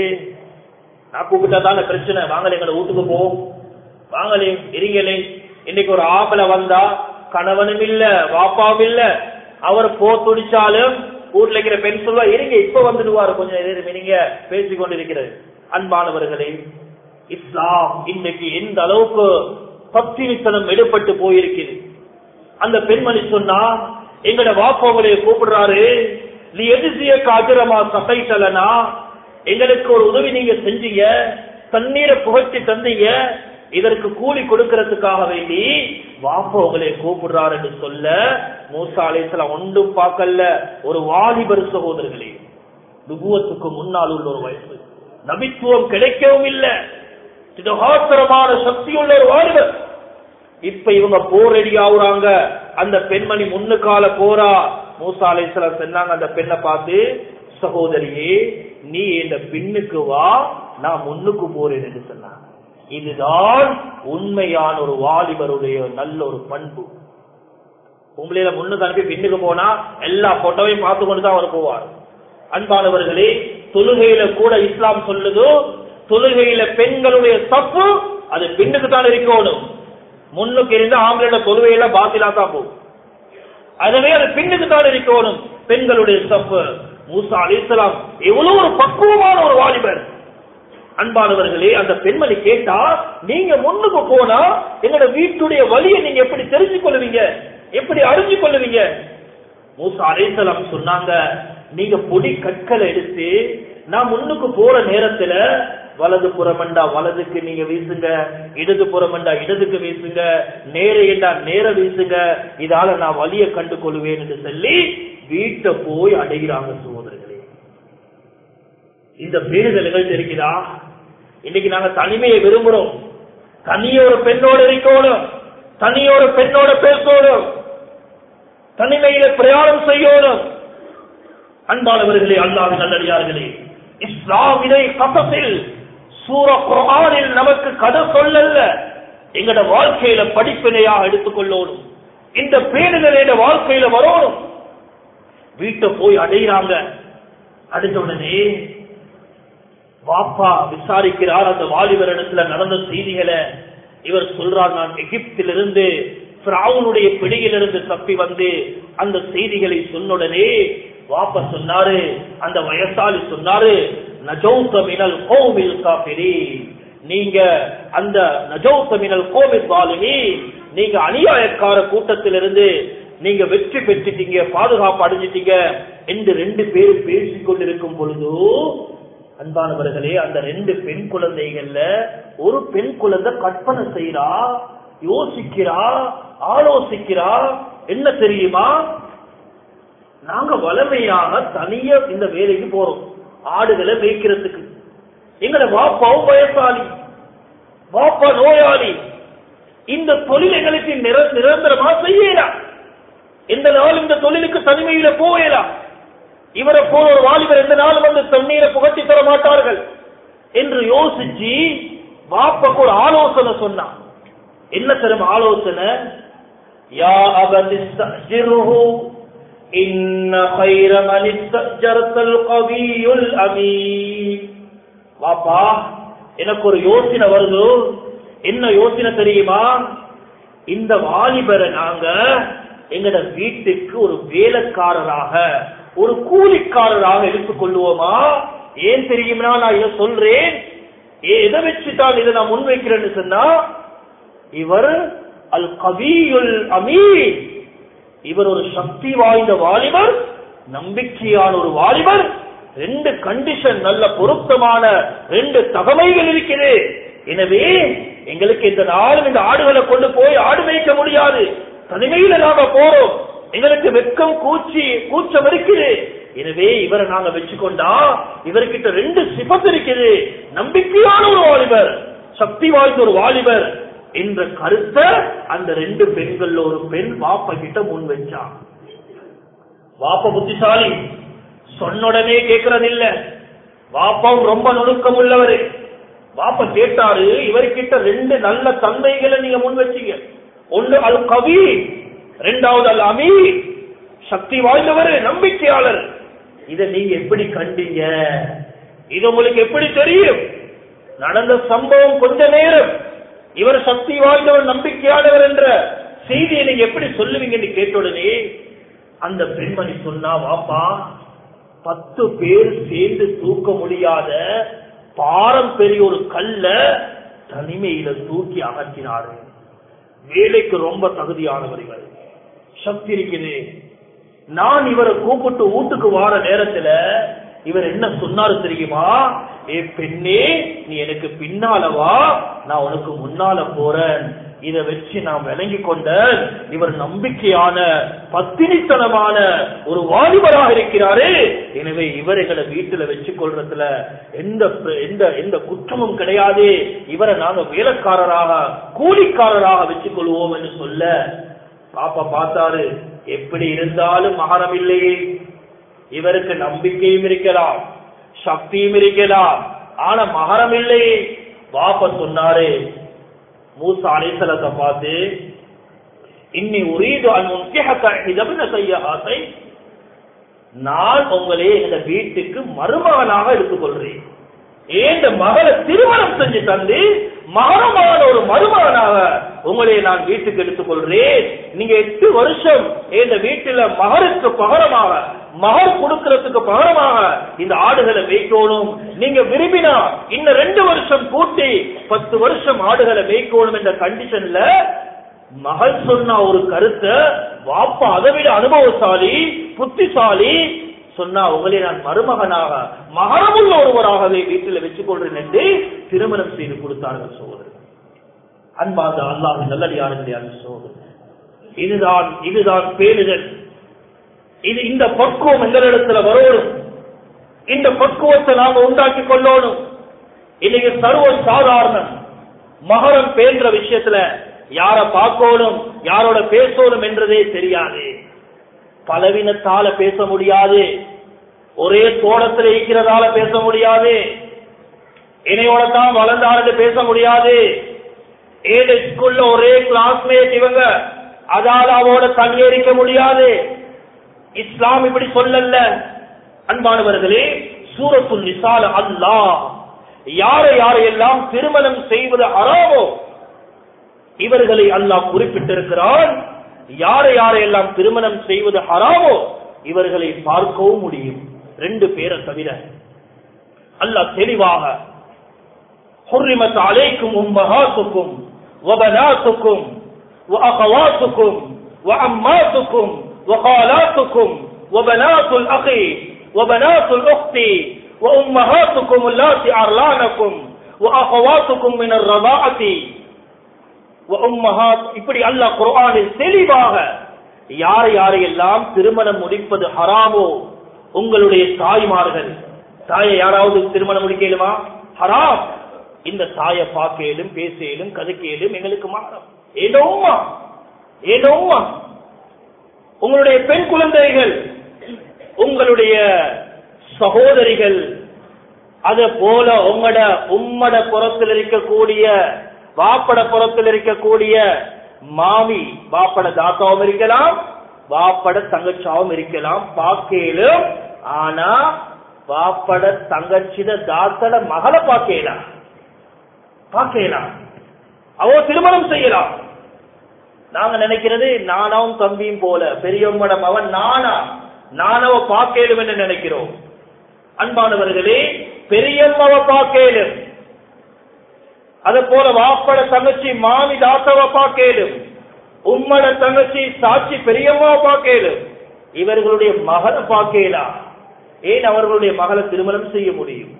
நான் கூப்பிட்டா தானே பிரச்சனை, வாங்கல எங்கட வீட்டுக்கு போ, வாங்கலே இருங்களே. இன்னைக்கு ஒரு ஆம்பளை வந்தா கணவனும் இல்ல வாப்பாவும் இல்ல, அவர் போ துடிச்சாலும் வீட்டுல இருக்கிற பெண் சொல்வா, இருங்க இப்ப வந்துடுவாரு, கொஞ்சம் எதிர்ப்பு நீங்க பேசிக் கொண்டிருக்கிறது. அன்பானவர்களே, இஸ்லாம் இன்னைக்கு எந்த அளவுக்கு பக்தித்தனம் எடுபட்டு போயிருக்கிறது. அந்த பெண்மணி சொன்னா, எங்கட வாப்பாவளைய கூப்பிடுறாரு, நீ எதிர்சிய காஜரமா சகைத்தலனா, எங்களுக்கு ஒரு உதவி நீங்க செஞ்சீங்க, தண்ணீரை புகழ்ச்சி தந்தீங்க, இதற்கு கூலி கொடுக்கறதுக்காக வேண்டி வாப்பா உங்களை கூப்பிடுறாரு என்று சொல்ல, மூசா அலைஹிஸ்ஸலாம் ஒன்றும் பார்க்கல. ஒரு வாலிபர் சகோதரர்களே, நுபுவத்துக்கு முன்னால் உள்ள ஒரு வயசு, நபித்துவம் கிடைக்கவும் இல்லை, திடகாத்திரமான சக்தி உள்ள ஒரு வாலிபர். இப்ப இவங்க போர் ரெடி ஆகுறாங்க. அந்த பெண்மணி முன்னுக்கால போரா. மூசா அலைஹிஸ்ஸலாம் சொன்னாங்க அந்த பெண்ணை பார்த்து, சகோதரியே, நீ இந்த பின்னுக்கு வா, நான் முன்னுக்கு போறேன் என்று சொன்னாங்க. இதுதான் உண்மையான ஒரு வாலிபருடைய நல்ல ஒரு பண்பு. உங்களையில முன்னுக்கு அனுப்பி பின்னுக்கு போனா எல்லா போட்டோவையும் பார்த்து கொண்டுதான் அவர் போவார். அன்பானவர்களே, தொழுகையில கூட இஸ்லாம் சொல்லுதோ, தொழுகையில பெண்களுடைய தப்பு அது பின்னுக்கு தான் இருக்கணும். முன்னுக்கு இருந்து ஆம்பளோட தொழுகையில பாத்திலா தான் போகும். அதுவே அது பின்னுக்கு தான் இருக்கணும் பெண்களுடைய தப்பு. மூசா அலைஹிஸ்ஸலாம் எவ்வளவு ஒரு பக்குவமான ஒரு வாலிபர். அன்பானவர்களே, அந்த பெண்மணி கேட்டா, நீங்க முன்னுக்கு போனா எங்களோட வீட்டுடைய வழியை நீங்க எப்படி தெரிஞ்சு கொள்ளுவீங்க, எப்படி அறிஞ்சு கொள்ளுவீங்க? மூசா அலைஹிஸ்ஸலாம் சொன்னாங்க, நீங்க பொடி கற்களை எடுத்து நான் முன்னுக்கு போற நேரத்துல வலது புறமண்டா வலதுக்கு நீங்க வீசுங்க, இடது புறமண்டா இடதுக்கு வீசுங்க, நேர ஏண்டா நேர வீசுங்க, இதால நான் வழியை கண்டு கொள்வேன் என்று சொல்லி வீட்டை போய் அடைகிறாங்க. சகோதரர்களே, இந்த பேருதல் நிகழ்ச்சி இருக்குதா? இன்னைக்கு நாங்க தனிமையை விரும்புறோம். தனியொரு பெண்ணோடு இருக்கணும், தனியொரு பெண்ணோட பேசணும், தனிமையில பிரயாணம் செய்யணும். அன்பானவர்களே, அல்லாஹ்வின் நல்லடியார்களே, இஸ்லாம் இதை கசத்தில் சூரா குர்ஆனில் நமக்கு கதை சொல்லல, எங்கட வாழ்க்கையில படிப்பினையாக எடுத்துக்கொள்ளணும். இந்த பேருதல் வாழ்க்கையில வரணும். வீட்டை போய் அடைகிறாங்க. அடைஞ்ச உடனே வாப்பா விசாரிக்கிறார் அந்த வாலிபர் இடத்துல நடந்த செய்திகளை. இவர் சொல்றார், நான் எகிப்திலிருந்து ஃபிரௌனுடைய பிடியிலிருந்து தப்பி வந்து அந்த செய்திகளை சொன்னுடனே வாப்பா சொன்னாரு, அந்த வயசாளி சொன்னாரு, நஜௌத மினல் கௌமில் காஃபிரீன், நீங்க அந்த நஜௌத மினல் கௌமில் ஸாலிமீன், நீங்க அநியாயக்கார கூட்டத்திலிருந்து நீங்க வெற்றி பெற்றுட்டீங்க, பாதுகாப்பு அடைஞ்சிட்டீங்க என்று ரெண்டு பேரும் பேசிக் கொண்டிருக்கும் பொழுது, அன்பானவர்களே, அந்த ரெண்டு பெண் குழந்தைகள்ல ஒரு பெண் குழந்தை கற்பனை செய்யறா, யோசிக்கிறா, ஆலோசிக்கிறா. என்ன தெரியுமா? நாங்க வளமையாக தனியா இந்த வேலைக்கு போறோம், ஆடுகளை மேய்க்கிறதுக்கு. எங்களை வாப்பாவும் வயசாளி, வாப்பா நோயாளி. இந்த தொழில் எங்களுக்கு நிரந்தரமா செய்யலாம். எந்த நாள் இந்த தொழிலுக்கு தனிமையில போகலாம். இவரை போல ஒரு வாலிபர் எந்த நாளும் வந்து தண்ணீரை புகட்டி தர மாட்டார்கள் என்று யோசிச்சு வாப்பாக்கு ஒரு ஆலோசனை சொன்னான். என்ன தரும் ஆலோசனை? யா அபதிஸ்தஜிருஹு இன்ன கைர மன் இஸ்தஜர்தல் கவியுல் அமீன். வாப்பா, எனக்கு ஒரு யோசனை வருது. என்ன யோசனை தெரியுமா? இந்த வாலிபரை நாங்க எங்கட வீட்டுக்கு ஒரு வேலைக்காரராக, ஒரு கூலிக்காரராக எடுத்துக் கொள்ளுவோமா? ஏன் தெரியுமா நான் இதை சொல்றேன்? எதை வச்சுதான் இதை நான் முன்வைக்கிறேன்னு சொன்னா, இவர் அல் கவியுல் அமீன், இவர் ஒரு சக்தி வாய்ந்த வாலிபர், நம்பிக்கையான ஒரு வாலிபர். ரெண்டு கண்டிஷன், நல்ல பொருத்தமான ரெண்டு தகமைகள் இருக்கிறது. எனவே எங்களுக்கு இந்த நாளும் இந்த ஆடுகளை கொண்டு போய் ஆடு மேய்க்க முடியாது, தனிமையில நாம போறோம், எங்களுக்கு வெக்கம் கூச்சி கூச்சம் இருக்குது. எனவே இவரை நாங்க வச்சுக்கொண்டா இவர்கிட்ட ரெண்டு சிபத்து இருக்குது, நம்பிக்கையான ஒரு வாலிபர், சக்தி வாய்ந்த ஒரு வாலிபர் என்ற கருத்தை அந்த ரெண்டு பெண்கள் ஒரு பெண் வாப்ப கிட்ட முன் வச்சான். வாப்ப புத்திசாலி, சொன்னுடனே கேட்கறதில்ல. வாப்பாவும் ரொம்ப நுணுக்கம் உள்ளவரு. வாப்ப கேட்டாரு, இவர்கிட்ட ரெண்டு நல்ல தந்தைகளை நீங்க முன் வச்சீங்க. ஒன்று அல் கவி, இரண்டாவது அல் அமீ, சக்தி வாய்ந்தவர், நம்பிக்கையாளர். இதை நீங்க எப்படி கண்டீங்க? இது உங்களுக்கு எப்படி தெரியும்? நடந்த சம்பவம் கொஞ்ச நேரம், இவர் சக்தி வாய்ந்தவர் நம்பிக்கையாளவர் என்ற செய்தியை நீங்க எப்படி சொல்லுவீங்கன்னு கேட்டோடனே அந்த பெண்மணி சொன்னா, வாப்பா பத்து பேர் சேர்ந்து தூக்க முடியாத பாரம்பரிய ஒரு கல்ல தனிமையில தூக்கி அகற்றினாரு. வேலைக்கு ரொம்ப தகுதியானவர், இவர் சக்தி இருக்குது. நான் இவரை கூப்பிட்டு வீட்டுக்கு வார நேரத்துல இவர் என்ன சொன்னாரு தெரியுமா? ஏ பெண்ணே, நீ எனக்கு பின்னாலவா, நான் உனக்கு முன்னால போறேன். இதை வச்சு நான் விளங்கி கொண்டேன், இவர் நம்பிக்கையான பத்தினித்தனமான ஒரு வாலிபராக இருக்கிறாரு. எனவே இவர்களை வீட்டுல வச்சு கொள்றதுல எந்த எந்த எந்த குற்றமும் கிடையாது. இவரை நாங்க வேலைக்காரராக கூலிக்காரராக வச்சுக் கொள்வோம் என்று சொல்ல, பாப்பா பார்த்தாரு, எப்படி இருந்தாலும் மகரம் இல்லையே, இவருக்கு நம்பிக்கையும் இருக்கலாம், சக்தியும் இருக்கலாம், ஆனா மகரம் இல்லையே. பாப்பா சொன்னாரு மூசா அலைஹிஸ்ஸலாத்தை பார்த்து, இன்னி உரீது அன் உன்கிஹக இஹ்தா ஸய்யாஹாத்தை, நான் உங்களே இந்த வீட்டுக்கு மருமகனாக எடுத்துக்கொள்றேன். ஏன் மகளை திருமணம் செஞ்சு தந்து மகரமான ஒரு மருமகனாக உங்களை நான் வீட்டுக்கு எடுத்துக்கொள்றேன். நீங்க எட்டு வருஷம் இந்த வீட்டுல மகருக்கு பகரமாக, மகர் கொடுக்கிறதுக்கு பகரமாக இந்த ஆடுகளை மேய்க்கணும். நீங்க விரும்பினா இன்னும் ரெண்டு வருஷம் கூட்டி பத்து வருஷம் ஆடுகளை மேய்க்கணும் என்ற கண்டிஷன்ல மகள் சொன்ன ஒரு கருத்தை வாப்பா அதை விட அனுபவசாலி, புத்திசாலி சொன்னா, உங்களை நான் மருமகனாக மகரமுள்ள ஒருவராகவே வீட்டில் வச்சுக் கொள்றேன் என்று திருமணம் செய்து கொடுத்தார்கள். சோதரர், அன்பார்ந்த அல்லாஹ்வின் நல்லடியார்களே சோதரர், இதுதான் இதுதான் பேணுதல். இது இந்த பக்குவம் எங்களிடத்துல வரணும். இந்த பக்குவத்தை நாம உண்டாக்கி கொள்ளணும். இன்னைக்கு சர்வ சாதாரணம் மகரம் பேன்ற விஷயத்துல யார பார்க்கணும், யாரோட பேசணும் என்றதே தெரியாது. பலவீனத்தால பேச முடியாது, ஒரே தோட்டத்தில் இருக்கிறதால பேச முடியாது, இணையோட தான் வளர்ந்தாரு பேச முடியாது, ஏழு ஸ்கூல்ல ஒரே கிளாஸ்மேட் இவங்க, அதால அவரோட தங்கேறிக்க முடியாது. இஸ்லாம் இப்படி சொல்லல. அன்பானவர்களே, சூரத்துல் நிசால அல்லாஹ் யாரை யாரையெல்லாம் திருமணம் செய்வது ஹராமோ இவர்களை அல்லாஹ் குறிப்பிட்டிருக்கிறான். யாரை யாரையெல்லாம் திருமணம் செய்வது ஹராமோ இவர்களை பார்க்கவும் முடியும், ரெண்டு பேரை தவிர. அல்லாஹ் தெளிவாக ஹுர்ரிமத் அலைக்கும் உம்மஹாத்துக்கும் வபனாத்துக்கும் வஅகவாத்துக்கும் வஅம்மாத்துக்கும் வகாலாத்துக்கும் வபனாத்துல் அகி வபனாத்துல் உக்தி வஉம்மஹாத்துக்கும் அல்லாத்தி அர்லானக்கும் வஅகவாத்துக்கும் மினர் ரதாஅத்தி வஉம்மஹாத். இப்படி அல்லாஹ் குர்ஆனில் தெளிவாக யாரை யாரையெல்லாம் திருமணம் முடிப்பது ஹராமோ, உங்களுடைய தாய்மார்கள், தாயை யாராவது திருமணம் முடிக்கலுமா? ஹராம். இந்த தாயை பார்க்கலும் பேசலும் கதைக்கலும் எங்களுக்கு மாறும். ஏதோ ஏதோ உங்களுடைய பெண் குழந்தைகள், உங்களுடைய சகோதரிகள், அதே போல உங்களோட உம்மட புறத்தில் இருக்கக்கூடிய வாப்பட புறத்தில் இருக்கக்கூடிய மாமி, வாப்பட தாத்தாவும் இருக்கலாம், வாப்பட தங்கச்சாவும் இருக்கலாம், பார்க்கலும். ஆனா வாப்பட தங்கச்சிட தாத்தட மகளை பார்க்கலாம் பார்க்கலாம் அவ திருமணம் செய்யலாம். நாங்க நினைக்கிறது நானாவும் தம்பியும் போல பெரியவங்களோட மகன் நானா நானவ பார்க்கலும் என்று நினைக்கிறோம். அன்பானவர்களே, பெரியம்மாவ பார்க்கலும், அதே போல வாப்பட தங்கச்சி மாமி தாத்தாவ பார்க்கலும், உம்மட தங்கச்சி சாட்சி பெரியம்மாவ பார்க்கலும். இவர்களுடைய மகளை பார்க்கலாம். ஏன் அவர்களுடைய மகளை திருமணம் செய்ய முடியும்?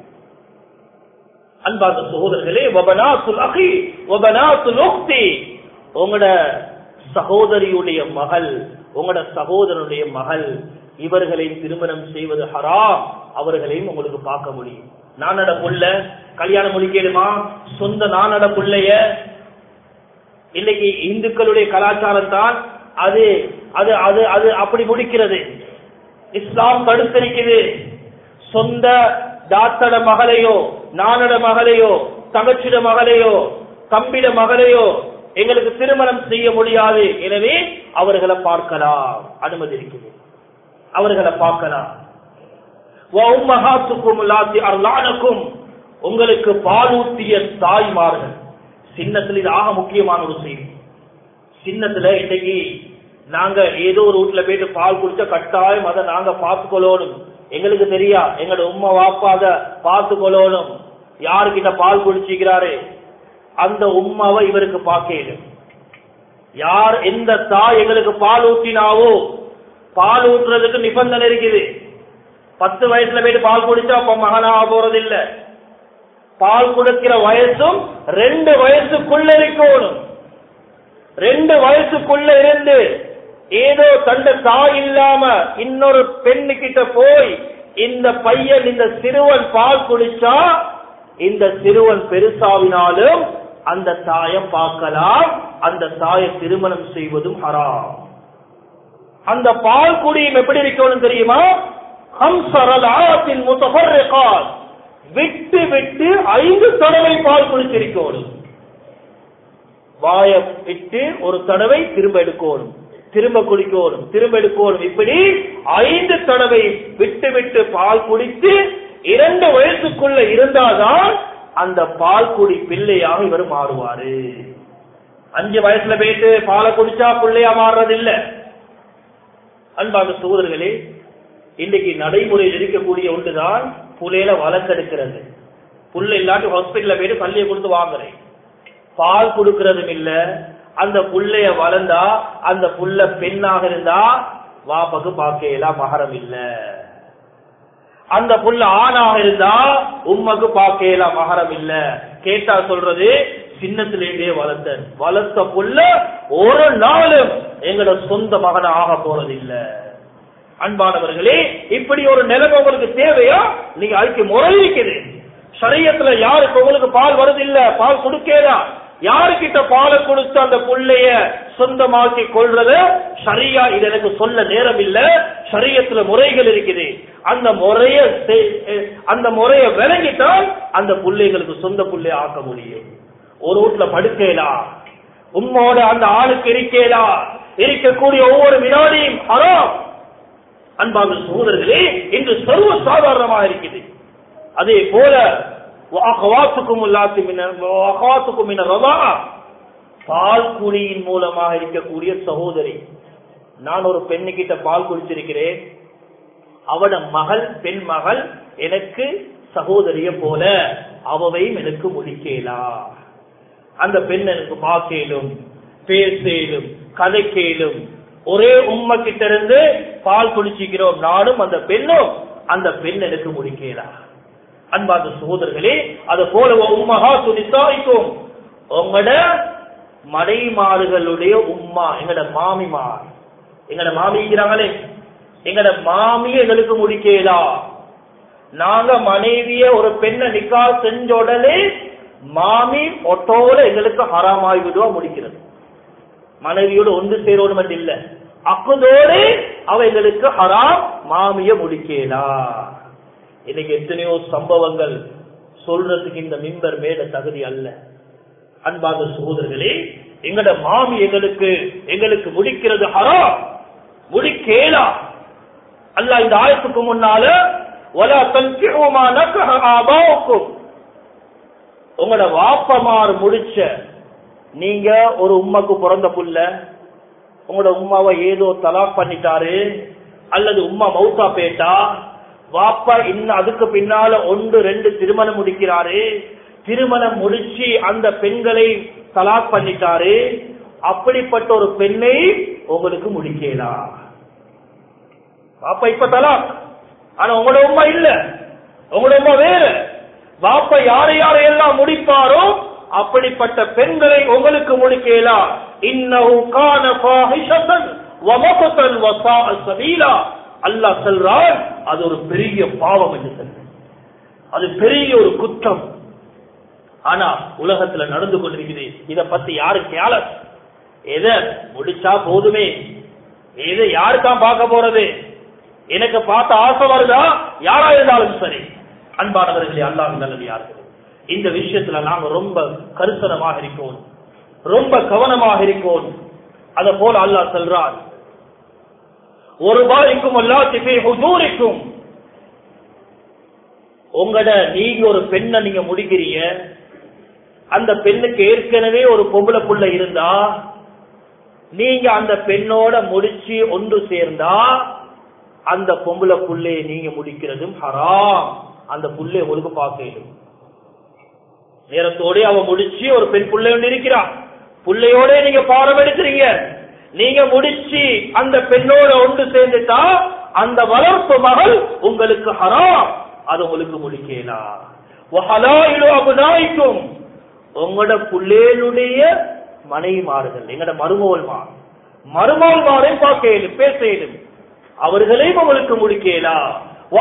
அன்பார்ந்த சகோதரர்களே, வபனாத்துல் அகி வபனாத்துல் உக்தி, உங்களோட சகோதரியுடைய மகள், உங்களோட சகோதரனுடைய மகள் இவர்களையும் திருமணம் செய்வது ஹராம், அவர்களையும் உங்களுக்கு பார்க்க முடியும். நானட புள்ள கல்யாணம் முடிக்கணுமா? சொந்த நானட புள்ளைய இன்னைக்கு இந்துக்களுடைய கலாச்சாரம் தான் அது அது அது அது அப்படி முடிக்கிறது. இஸ்லாம் தடுத்திருக்குது. சொந்த தாத்தட மகளையோ நானட மகளையோ தங்கச்சிட மகளையோ தம்பிட மகளையோ எங்களுக்கு திருமணம் செய்ய முடியாது. எனவே அவர்களை பார்க்கலாம், அனுமதி இருக்குது, அவர்களை பார்க்கலாம். உங்களுக்கு பாலூட்டிய தாய்மார்கள், சின்னத்துல இது ஆக முக்கியமான ஒரு செய்தி. சின்னத்துல இன்னைக்கு நாங்க ஏதோ ஒரு வீட்டுல போயிட்டு பால் குடிச்ச கட்டாயம் அதை நாங்க பார்த்துக்கொள்ளணும். எங்களுக்கு தெரியா, எங்களோட உம்மா வாப்பா அதை பார்த்துக்கொள்ளணும். யாருக்கிட்ட பால் குடிச்சிக்கிறாரு அந்த உம்மாவை இவருக்கு பார்க்கல. யார் எந்த தாய் எங்களுக்கு பால் ஊற்றினாவோ, பால் ஊற்றுறதுக்கு நிபந்தனை இருக்குது. பத்து வயசுல போயிட்டு பால் குடிச்சா அப்ப மகனாக போறது இல்ல. பால் கொடுக்கிற வயசும் ரெண்டு வயசுக்குள்ள இருக்கணும். ரெண்டு வயசுக்குள்ள இருந்து ஏதோ தண்ட தாய் இல்லாம இன்னொரு பெண்ணு கிட்ட போய் இந்த பையன் இந்த சிறுவன் பால் குடிச்சா இந்த சிறுவன் பெருசாவினாலும் அந்த தாயை பார்க்கலாம், அந்த தாயை திருமணம் செய்வதும் ஹராம். அந்த பால் குடியும் எப்படி இருக்கணும் தெரியுமா? விட்டு விட்டு ஐந்து தடவை பால் குடிச்சிருக்கணும். வாய விட்டு ஒரு தடவை திரும்ப எடுக்கணும், திரும்ப குடிக்கணும், திரும்ப எடுக்கணும். இப்படி ஐந்து தடவை விட்டு விட்டு பால் குடித்து இரண்டு வயசுக்குள்ள இருந்தால்தான் அந்த பால் குடி பிள்ளையாக இவர் மாறுவாரு. அஞ்சு வயசுல போயிட்டு பாலை குடிச்சா பிள்ளையா மாறுறது இல்ல. அன்பான சகோதரர்களே, இன்னைக்கு நடைமுறையில் இருக்கக்கூடிய ஒன்றுதான் புள்ளையில வளர்த்தெடுக்கிறது. புள்ள இல்லாட்டி ஹாஸ்பிட்டல்ல போயிட்டு பள்ளியை கொடுத்து வாங்குறேன். பால் கொடுக்கறதும் இல்ல. அந்த புள்ளைய வளர்ந்தா அந்த புள்ள பெண்ணாக இருந்தா வாப்பக்கு பார்க்கலாம், மகரம் இல்ல. அந்த புள்ள ஆணாக இருந்தா உம்மக்கு பார்க்கலாம், மகரம் இல்ல. கேட்டா சொல்றது சின்னத்திலேயே வளர்த்த வளர்த்த புள்ள ஒரு நாளும் எங்களோட சொந்த மகன ஆக போறது இல்ல. அன்பானவர்களே, இப்படி ஒரு நிலைமை உங்களுக்கு தேவையா? நீங்க அதுக்கு முறை இருக்குது. ஷரியத்துல யாருக்கு உங்களுக்கு பால் வருது இல்ல, பால் கொடுக்கலா, யாருக்கிட்ட பாலை கொடுத்து அந்த புள்ளைய சொந்தமாக்கி கொள்றத ஷரியா இது எனக்கு சொல்ல நேரம் இல்ல. ஷரியத்துல முறைகள் இருக்குது. அந்த முறைய அந்த முறைய விளங்கிட்டால் அந்த புள்ளைகளுக்கு சொந்த புள்ளைய ஆக்க முடியும். ஒரு வீட்டுல படுக்கலா, உம்மோட அந்த ஆளுக்கு இருக்கலா, இருக்கக்கூடிய ஒவ்வொரு வினாடியும் ஹராம். அன்பான சகோதரர்களே, இன்று சர்வ சாதாரணமாக இருக்குது. அதே போல பால் குடியின் மூலமாக இருக்கக்கூடிய சகோதரி, நான் ஒரு பெண்ணுகிட்ட பால் குடிச்சிருக்கிறேன், அவட மகள் பெண் மகள் எனக்கு சகோதரிய போல, அவவையும் எனக்கு முடிக்கலாம். அந்த பெண் எனக்கு பார்க்கலும், பேசலும், கதைக்கலும். ஒரே உம்மை கிட்ட இருந்து பால் குடிச்சிக்கிறோம், நானும் அந்த பெண்ணும், அந்த பெண் எனக்கு முடிக்கலாம். அன்பார்ந்த சகோதரர்களே, அது போல உம்மஹா துனிசாய்க்கும், உங்களோட மனைமார்களுடைய உம்மா, எங்கட மாமிமார், எங்கட மாமிங்கிறாங்களே, எங்கட மாமிய எங்களுக்கு முடிக்கலாம். நாங்க மனைவிய ஒரு பெண்ணை நிக்கா செஞ்ச உடனே மாமி ஒட்டோல எங்களுக்கு ஹராமாய் விடுவா முடிக்கிறது. மனைவியோடு ஒன்று சேரோடு மட்டும் இல்ல, அப்பதோடு அவ எங்களுக்கு ஹராம், மாமிய முடிக்கலாம். இன்னைக்கு எத்தனையோ சம்பவங்கள் சொல்றதுக்கு இந்த மிம்பர் மேல தகுதி அல்ல. அன்பாக சகோதரர்களே, எங்கட மாமி எங்களுக்கு எங்களுக்கு முடிக்கிறது ஹராம், முடிக்கேலா. அல்லாஹ் இந்த ஆயத்துக்கு முன்னால வலா தன்கிஹு மா நகஹ ஆபாவுக்கும், உங்களோட வாப்பமார் முடிச்ச, நீங்க ஒரு உம்மாக்கு பிறந்த புள்ள, உங்களோட உம்மாவை ஏதோ தலாக் பண்ணிட்டாரு அல்லது உம்மா மௌத்தா பேட்டா, வாப்பா இன்னும் அதுக்கு பின்னால ஒன்று ரெண்டு திருமணம் முடிக்கிறாரு, திருமணம் முடிச்சு அந்த பெண்களை தலாக் பண்ணிட்டாரு, அப்படிப்பட்ட ஒரு பெண்ணை உங்களுக்கு முடிக்கலாம். வாப்பா இப்ப தலாக், ஆனா உங்களோட உம்மா இல்ல, உங்களோட உம்மா வேற. வாப்பா யாரை யாரையெல்லாம் முடிப்பாரோ அப்படிப்பட்ட பெண்களை உங்களுக்கு முடிக்கலாம். இன்னஹு கான ஃபாஹிஷத்தன் வ மக்தன் வ ஸாஅ ஸபீலா, அல்லாஹ் சொல்றான் அது ஒரு பெரிய பாவம் என்று சொல்ற, அது பெரிய ஒரு குற்றம். ஆனா உலகத்துல நடந்து கொண்டிருக்குது. இத பத்தி யாரு கேள, எதை முடிச்சா போதுமே, எதை யாருக்கான் பார்க்க போறது, எனக்கு பார்த்த ஆசை வருதா, யாரா இருந்தாலும் சரி. அன்பானவர்களே, அல்லாஹ் நல்லடியார்களே, இந்த விஷயத்துல நாங்க ரொம்ப கருத்தனமாக இருக்கோம், ரொம்ப கவனமாக இருக்கோம். அத போல அல்லாஹ் சொல்றான், ஒரு பாய்க்கும் அல்லாஹ் உங்களோட நீங்க ஒரு பெண்ணை நீங்க முடிக்கிறீங்க, அந்த பெண்ணுக்கு ஏற்கனவே ஒரு பொம்பளை புள்ள இருந்தா நீங்க அந்த பெண்ணோட முடிச்சு ஒன்று சேர்ந்தா அந்த பொம்பளை புள்ளையை நீங்க முடிக்கிறதும் ஹராம். அந்த புள்ளைய உங்களுக்கு பார்க்கணும். நேரத்தோட அவ முடிச்சு ஒரு பெண் புள்ளை ஒன்று இருக்கிறான், புள்ளையோட நீங்க பாடம் எடுக்கிறீங்க, நீங்க முடிச்சு அந்த பெண்ணோட ஒன்று சேர்ந்துட்டா அந்த வளர்ப்பு மகள் உங்களுக்கு ஹராம், அது உங்களுக்கு முடிக்கலாம். உங்களோட புள்ளைகளுடைய மனைவிமார்கள், எங்கட மருமகள்மார், மருமகள்மாரை பார்க்க பேசலும், அவர்களையும் உங்களுக்கு முடிக்கலாம்.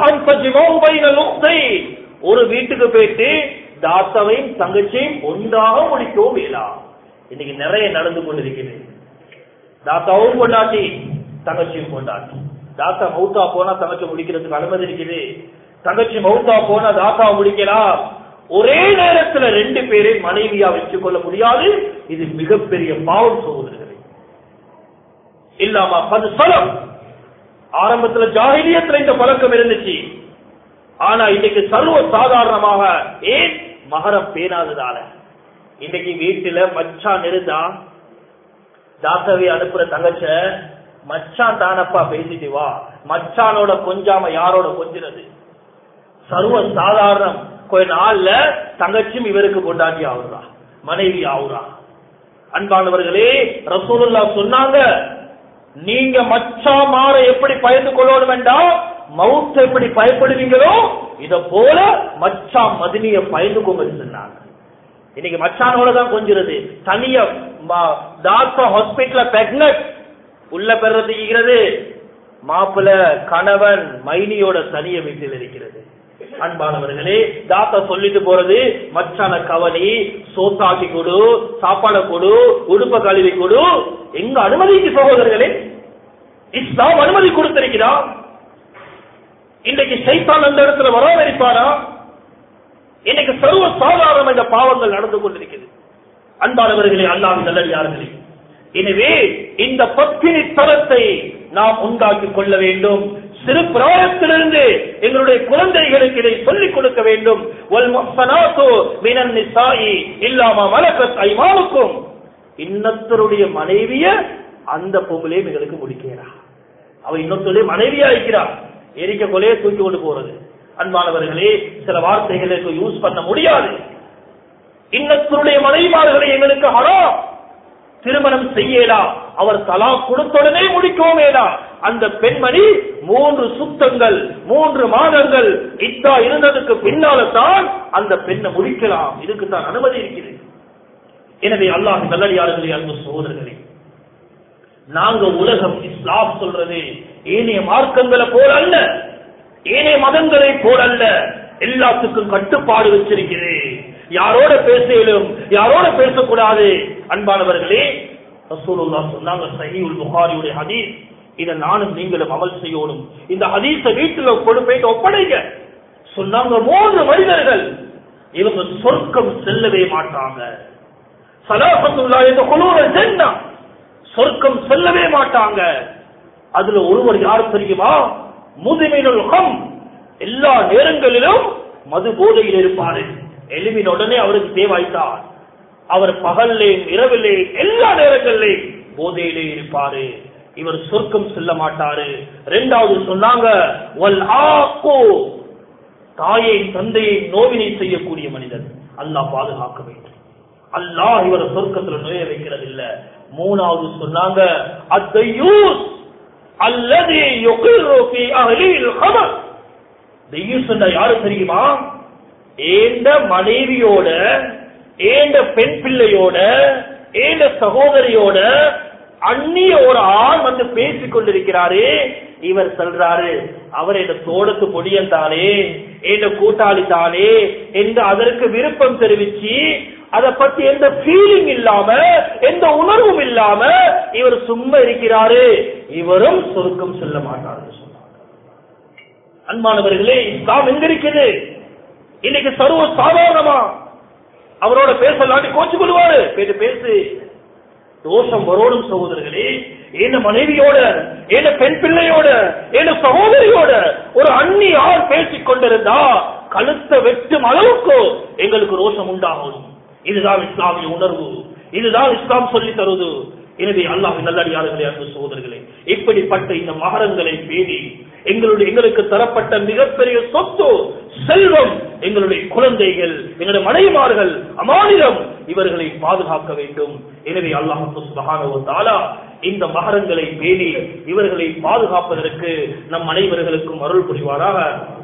ஒரு வீட்டுக்கு போயிட்டு தாத்தாவையும் தங்கச்சியும் ஒன்றாக முடிக்கவும் இயலாம். இன்னைக்கு நிறைய நடந்து கொண்டிருக்கிறது. தாத்தாவும் கொண்டாட்டி தங்கச்சியும் கொண்டாட்டி, தாத்தா மௌத்தா போனா தங்கச்சி முடிக்கிறதுக்கு அனுமதி இருக்குது, தங்கச்சி மௌத்தா போனா தாத்தாவை முடிக்கலாம். ஒரே நேரத்தில் ரெண்டு பேரை மனைவியா வச்சுக் கொள்ள முடியாது. இது மிகப்பெரிய பாவம் சகோதரர்களே. இல்லாம பது சலம் ஆரம்பத்தில் ஜாஹிலியத்துல இந்த பழக்கம் இருந்துச்சு. ஆனா இன்னைக்கு சர்வ சாதாரணமாக, ஏன் மகரம் பேணாததால. இன்னைக்கு வீட்டுல மச்சான் இருந்தா தாத்தாவை அனுப்புற தங்கச்ச, மச்சான் தானப்பா பேசிட்டு வா, மச்சானோட கொஞ்சாம யாரோட கொஞ்சிறது சர்வ சாதாரணம். கொஞ்ச நாள்ல தங்கச்சியும் இவருக்கு கொண்டாடி ஆகுறா, மனைவி ஆகுறா. அன்பானவர்களே, ரசூலுல்லாஹ் சொன்னாங்க, நீங்க மச்சா மாற எப்படி பயந்து கொள்ளணும் என்றால் மவுத் எப்படி பயப்படுவீங்களோ இத போல மச்சா மதினிய பயந்து கொண்டு சொன்னாங்க. இன்னைக்கு மச்சானோட தான் கொஞ்சிறது. தனிய டாக்டர் ஹாஸ்பிட்டல்ல பிரெக்னன்ட் உள்ள பெறதுக்கிறது, மாப்பிள்ள கணவன் மைனியோட தனிய வீட்டில் இருக்கிறது. அன்பானவர்களே, தாத்தா சொல்லிட்டு போறது, மச்சான கவனி, சோத்தாக்கி கொடு, சாப்பாடு கொடு, உடுப்ப கழுவி கொடு. எங்க அனுமதிக்கு சகோதரர்களே, இஸ்லாம் அனுமதி கொடுத்திருக்கிறா. இன்றைக்கு சைத்தான் அந்த இடத்துல வராமரிப்பாரா? இன்னைக்கு சர்வ சாதாரண இந்த பாவங்கள் நடந்து கொண்டிருக்கிறது. அன்பானவர்களே, அல்லாஹ்வின் நல்லடியார்களே, எனவே இந்த பத்தினி தரத்தை நாம் உண்டாக்கி கொள்ள வேண்டும். சிறு பிராயத்திலிருந்து எங்களுடைய குழந்தைகளுக்கு இதை சொல்லிக் கொடுக்க வேண்டும். இன்னொருடைய மனைவிய அந்த பொங்கலே எங்களுக்கு முடிக்கிறா, அவ இன்னொருடைய மனைவியா இருக்கிறார், எரிக்க கொலையை தூக்கி கொண்டு போறது. அன்பானவர்களே, சில வார்த்தைகளுக்கு யூஸ் பண்ண முடியாது. இன்னொருடைய மனைவிமார்களை எங்களுக்கு ஹராம், திருமணம் செய்யலா, அவர் தலா கொடுத்துடனே முடிக்கவேடா. அந்த பெண்மணி மூன்று சுத்தங்கள் மூன்று மாதங்கள் இத்தா இருந்ததுக்கு பின்னால தான் அந்த பெண்ணை முடிக்கலாம். இதுக்கு தான் அனுமதி இருக்கிறது. எனவே அல்லாஹ் நல்லடியார்களே, அன்பு சகோதரர்களே, நாங்க உலகம் இஸ்லாம் சொல்றது ஏனைய மார்க்கங்களை போல அல்ல, ஏனைய மதங்களை போல அல்ல. எல்லாத்துக்கும் கட்டுப்பாடு வச்சிருக்கிறது. யாரோட பேசலும் யாரோட பேசக்கூடாது. அன்பானவர்களே, ரசூலுல்லாஹ் சொன்னாங்க, சஹீஹுல் புகாரியுடைய ஹதீஸ், இதை நானும் நீங்களும் அமல் செய்யணும். இந்த ஹதீஸை வீட்டுல கொண்டு போயிட்டு ஒப்படைங்க. சொன்னாங்க, மூன்று மனிதர்கள் இவங்க சொர்க்கம் செல்லவே மாட்டாங்க. சலாஃபத்துல்லாஹ் யதுகுலூன ஜன்னah, சொர்க்கம் செல்லவே மாட்டாங்க. அதுல ஒருவர் யார் தெரியுமா? முதுமினுல் கம், எல்லா நேரங்களிலும் மது போதையில் இருப்பாரு. எலுமின் உடனே அவருக்கு தேவாய்த்தார். அவர் பகல்லே இரவிலே எல்லா நேரங்களிலே போதையிலே இருப்பாரு. இவர் சொர்க்கம் செல்ல மாட்டாரு. இரண்டாவது சொன்னாங்க, வல் ஆக்கு, தாயை தந்தையை நோவினை செய்யக்கூடிய மனிதர். அல்லாஹ் பாதுகாக்க வேண்டும். அல்லாஹ் இவரை சொர்க்கத்தில் நுழைய வைக்கிறது இல்ல. மூணாவது சொன்னாங்க, அத்தையூஸ் அல்லதி யுகிரு ஃபீ அஹ்லில் கபர். தெய்யூஸ் என்றா யாரு தெரியுமா? ஏண்ட மனைவியோட, ஏண்ட பெண் பிள்ளையோட, ஏண்ட சகோதரியோட அந்நிய ஒரு ஆண் வந்து பேசிக் கொண்டிருக்கிறாரு. இவர் சொல்றாரு, அவர் என்ற தோடத்து பொடியன் தானே, என்ற கூட்டாளி தானே என்று அதற்கு விருப்பம் தெரிவிச்சு அதை பத்தி எந்த ஃபீலிங் இல்லாம எந்த உணர்வும் இல்லாம இவர் சும்மா இருக்கிறாரு, இவரும் சொர்க்கம் சொல்ல மாட்டாரு. அன்பானவர்களே, இஸ்லாம் எங்க இருக்குது? இன்னைக்கு சர்வ சாதாரணமா அவரோட பேசலாண்டி கோச்சு கொள்வாரு, பேசு பேசு தோஷம் வரோடும். சகோதரர்களே, என்ன மனைவியோட, என்ன பெண் பிள்ளையோட, என்ன சகோதரியோட ஒரு அந்நி ஆள் பேசிக் கொண்டிருந்தா கழுத்தை வெட்டும் அளவுக்கு எங்களுக்கு ரோஷம் உண்டாகும். இதுதான் இஸ்லாமிய உணர்வு, இதுதான் இஸ்லாம் சொல்லி தருவது. எனவே அல்லாஹ்வின் நல்லடியார்களே, அன்பு சகோதரர்களே, இப்படிப்பட்ட இந்த மகரங்களை பேணி எங்களுடைய எங்களுக்கு தரப்பட்ட மிகப்பெரிய சொத்து செல்வம், எங்களுடைய குழந்தைகள், எங்களுடைய மனைவிமார்கள், அமானிடம், இவர்களை பாதுகாக்க வேண்டும். எனவே அல்லாஹ் சுப்ஹானஹு வ தஆலா இந்த மகரங்களை பேணி இவர்களை பாதுகாப்பதற்கு நம் அனைவர்களுக்கும் அருள் புரிவாராக.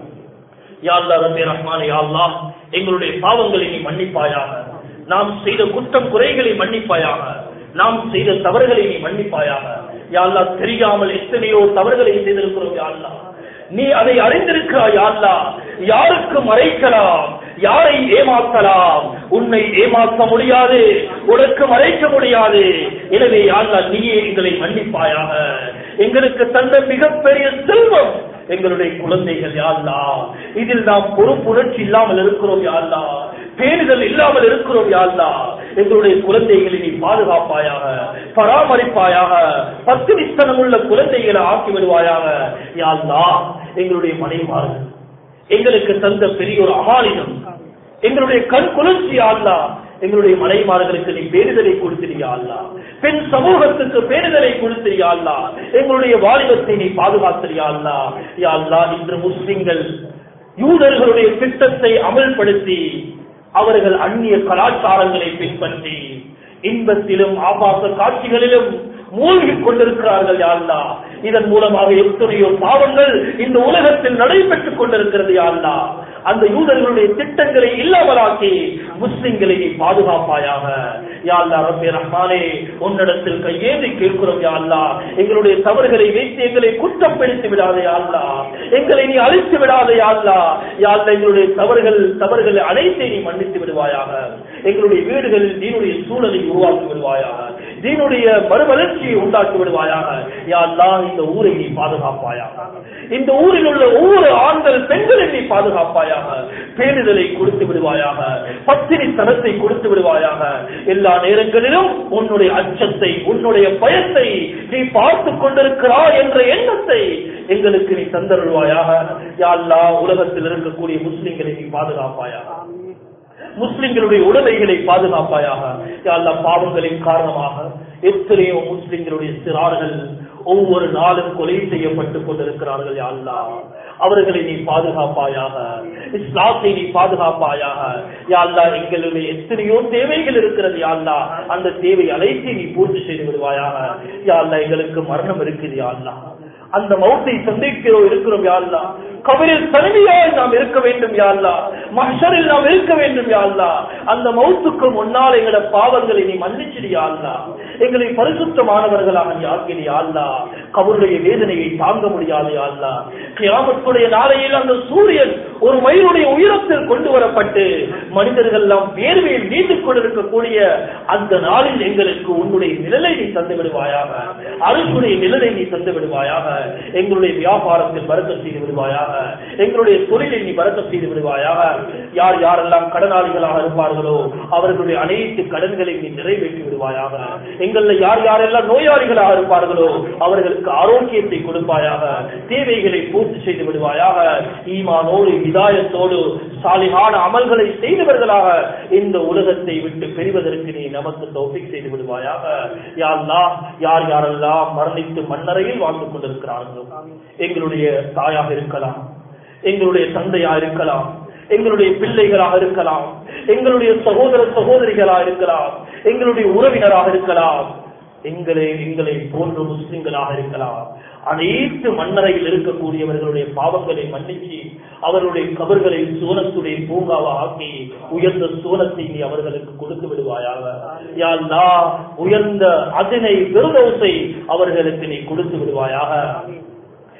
யா அல்லாஹ் ரப்பே ரஹ்மானே, யா அல்லாஹ் எங்களுடைய பாவங்களை நீ மன்னிப்பாயாக, நாம் செய்த குற்றம் குறைகளை மன்னிப்பாயாக, நாம் செய்த தவறுகளை நீ மன்னிப்பாயாக. யா அல்லாஹ் தெரியாமல் எத்தனையோ தவறுகளை செய்திருக்கிறோம். யா அல்லாஹ் நீ அதை அறிந்திருக்கிறாய். யா அல்லாஹ் யாருக்கு மறைக்கலாம், யாரை ஏமாற்றலாம், உன்னை ஏமாற்ற முடியாது, உனக்கு மறைக்க முடியாது. எனவே யா அல்லாஹ் நீயே எங்களை மன்னிப்பாயாக. எங்களுக்கு தந்த மிகப்பெரிய செல்வம் எங்களுடைய குழந்தைகள். யா அல்லாஹ் இதில் நாம் பொறுப்புணர்ச்சி இல்லாமல் இருக்கிறோம். யா அல்லாஹ் பேணுதல் இல்லாமல் இருக்கிறோம். யா அல்லாஹ் எங்களுடைய குழந்தைகளை நீ பாதுகாப்பாயாக, பராமரிப்பாயாக, பத்துவிஸ்தனம் உள்ள குழந்தைகளை ஆக்கி விடுவாயாக. யா அல்லாஹ் எங்களுடைய மனைவிமார்கள் எங்களுக்கு தந்த பெரிய ஒரு அமானிதம், எங்களுடைய கண் குளிர்ச்சி. யா அல்லாஹ் எங்களுடைய மனைவிமார்களுக்கு நீ பேணுதலை கொடுத்தியா அல்லாஹ், பெண் சமூகத்துக்கு பேணுதலை கொடுத்தியா அல்லாஹ், எங்களுடைய வாலிபத்தை நீ பாதுகாத்தியா அல்லாஹ். யா அல்லாஹ் இன்று முஸ்லிம்கள் யூதர்களுடைய திட்டத்தை அமல்படுத்தி அவர்கள் அந்நிய கலாச்சாரங்களை பின்பற்றி இன்பத்திலும் ஆபாச காட்சிகளிலும் மூழ்கிக் கொண்டிருக்கிறார்கள். யா அல்லாஹ் இதன் மூலமாக எத்தனையோ பாவங்கள் இந்த உலகத்தில் நடைபெற்றுக் கொண்டிருக்கிறது. யா அல்லாஹ் அந்த யூதர்களுடைய திட்டங்களை இல்லாமலாக்கி முஸ்லிம்களை நீ பாதுகாப்பாயாக. யா அல்லாஹ் ரப்பே ரஹ்மானே, உன்னிடத்தில் கையேந்தி கேட்கிறோம். யா அல்லாஹ் எங்களுடைய தவறுகளை வைத்து எங்களை குற்றம் பிடித்து விடாதே. யா அல்லாஹ் எங்களை நீ அழித்து விடாதே. யா அல்லாஹ் யா அல்லாஹ் எங்களுடைய தவறுகள் தவறுகளை அனைத்தை நீ மன்னித்து விடுவாயாக. எங்களுடைய வீடுகளில் தீனுடைய சூழலை உருவாக்கி விடுவாயாக, தீனுடைய மறுமலர்ச்சியை உண்டாக்கி விடுவாயாக. யா அல்லாஹ் இந்த ஊரை நீ பாதுகாப்பாயாக, இந்த ஊரில் உள்ள ஒவ்வொரு ஆண்கள் பெண்களை நீ பாதுகாப்பாயாக, பேணுதலை கொடுத்து விடுவாயாக, பத்தினி தனத்தை கொடுத்து விடுவாயாக. எல்லா நேரங்களிலும் உன்னுடைய அச்சத்தை, உன்னுடைய பயத்தை நீ பார்த்துக் கொண்டிருக்கிறாய் என்ற எண்ணத்தை எங்களுக்கு நீ தந்தருள்வாயாக. யா அல்லாஹ் உலகத்தில் இருக்கக்கூடிய முஸ்லிம்களை நீ பாதுகாப்பாயாக, முஸ்லிம்களுடைய உடைமைகளை பாதுகாப்பாயாக. யா அல்லாஹ் பாவங்களின் காரணமாக எத்தனையோ முஸ்லிம்களுடைய சிறார்கள் ஒவ்வொரு நாளும் கொலை செய்யப்பட்டுக் கொண்டிருக்கிறார்கள். யா அல்லாஹ் அவர்களை நீ பாதுகாப்பாயாக, இஸ்லாத்தை நீ பாதுகாப்பாயாக. யா அல்லாஹ் எங்களுடைய எத்தனையோ தேவைகள் இருக்கிறது. யா அல்லாஹ் அந்த தேவை அனைத்தை நீ பூர்த்தி செய்து விடுவாயாக. யா அல்லாஹ் எங்களுக்கு மரணம் இருக்குது. யா அல்லாஹ் அந்த மௌத்தை சந்திக்கிறோம் இருக்கிறோம். யா அல்லாஹ் கபரில் தனிமையாய் நாம் இருக்க வேண்டும். யா அல்லாஹ் மஹ்ஷரில் நாம் இருக்க வேண்டும். யா அல்லாஹ் அந்த மௌத்துக்கு முன்னால் எங்களோட பாவங்களை நீ மன்னிச்சிடு. யா அல்லாஹ் எங்களை பரிசுத்தமானவர்களாக நீ ஆக்கிடு. யா அல்லாஹ் கபருடைய வேதனையை தாங்க முடியாது. யா அல்லாஹ் கியாமத்துடைய நாளையில் அந்த சூரியன் ஒரு மயிலுடைய உயரத்தில் கொண்டு வரப்பட்டு மனிதர்கள் எல்லாம் வேர்வையில் நீண்டுக் கொண்டிருக்கக்கூடிய அந்த நாளில் எங்களுக்கு உன்னுடைய நிழலை நீ தந்து விடுவாயாக, அருளுடைய நிழலை நீ தந்து விடுவாயாக. எங்களுடைய வியாபாரத்தில் பரக்கத் செய்து விடுவாயாக, எங்களுடைய தொழிலை நீ பரக்கத் செய்து விடுவாயாக. யார் யாரெல்லாம் கடனாளிகளாக இருப்பார்களோ அவர்களுடைய அனைத்து கடன்களை நீ நிறைவேற்றி விடுவாயாக. எங்களில் யார் யாரெல்லாம் நோயாளிகளாக இருப்பார்களோ அவர்களுக்கு ஆரோக்கியத்தை கொடுப்பாயாக, தேவைகளை பூர்த்தி செய்து விடுவாயாக. ஈமானோடு ஹிதாயத்தோடு சாலிஹான அமல்களை செய்தவர்களாக இந்த உலகத்தை விட்டு பெறுவதற்கு நீ நமக்கு தௌஃபீக் செய்து விடுவாயாக. யா அல்லாஹ் யார் யாரெல்லாம் மரணித்து மண்ணறையில் வாழ்ந்து கொண்டிருக்கிறார்களோ, எங்களுடைய தாயாக இருக்கலாம், எங்களுடைய தந்தையாக இருக்கலாம், எங்களுடைய பிள்ளைகளாக இருக்கலாம், எங்களுடைய சகோதர சகோதரிகளாக இருக்கலாம், எங்களுடைய உறவினராக இருக்கலாம், எங்களை எங்களை போன்ற முஸ்லிம்களாக இருக்கலாம், அனைத்து மண்ணறையில் இருக்கக்கூடியவர்களுடைய பாவங்களை மன்னிச்சு அவர்களுடைய கபர்களை சூனத்துடைய பூங்காவாக ஆக்கி உயர்ந்த சூனத்தை நீ அவர்களுக்கு கொடுத்து விடுவாயாக. யா அல்லாஹ் உயர்ந்த அதனை பெருதோசை அவர்களுக்கு நீ கொடுத்து விடுவாயாக.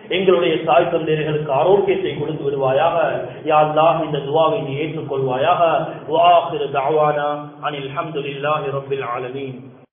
எங்களுடைய தாய் தந்தையர்களுக்கு ஆரோக்கியத்தை கொடுத்து விடுவாயாக. யா அல்லாஹ் இந்த துஆவை நீ ஏற்றுக்கொள்வாயாக. வ ஆகிரு தஅவானா அனில் ஹம்துலில்லாஹி ரப்பில் ஆலமீன்.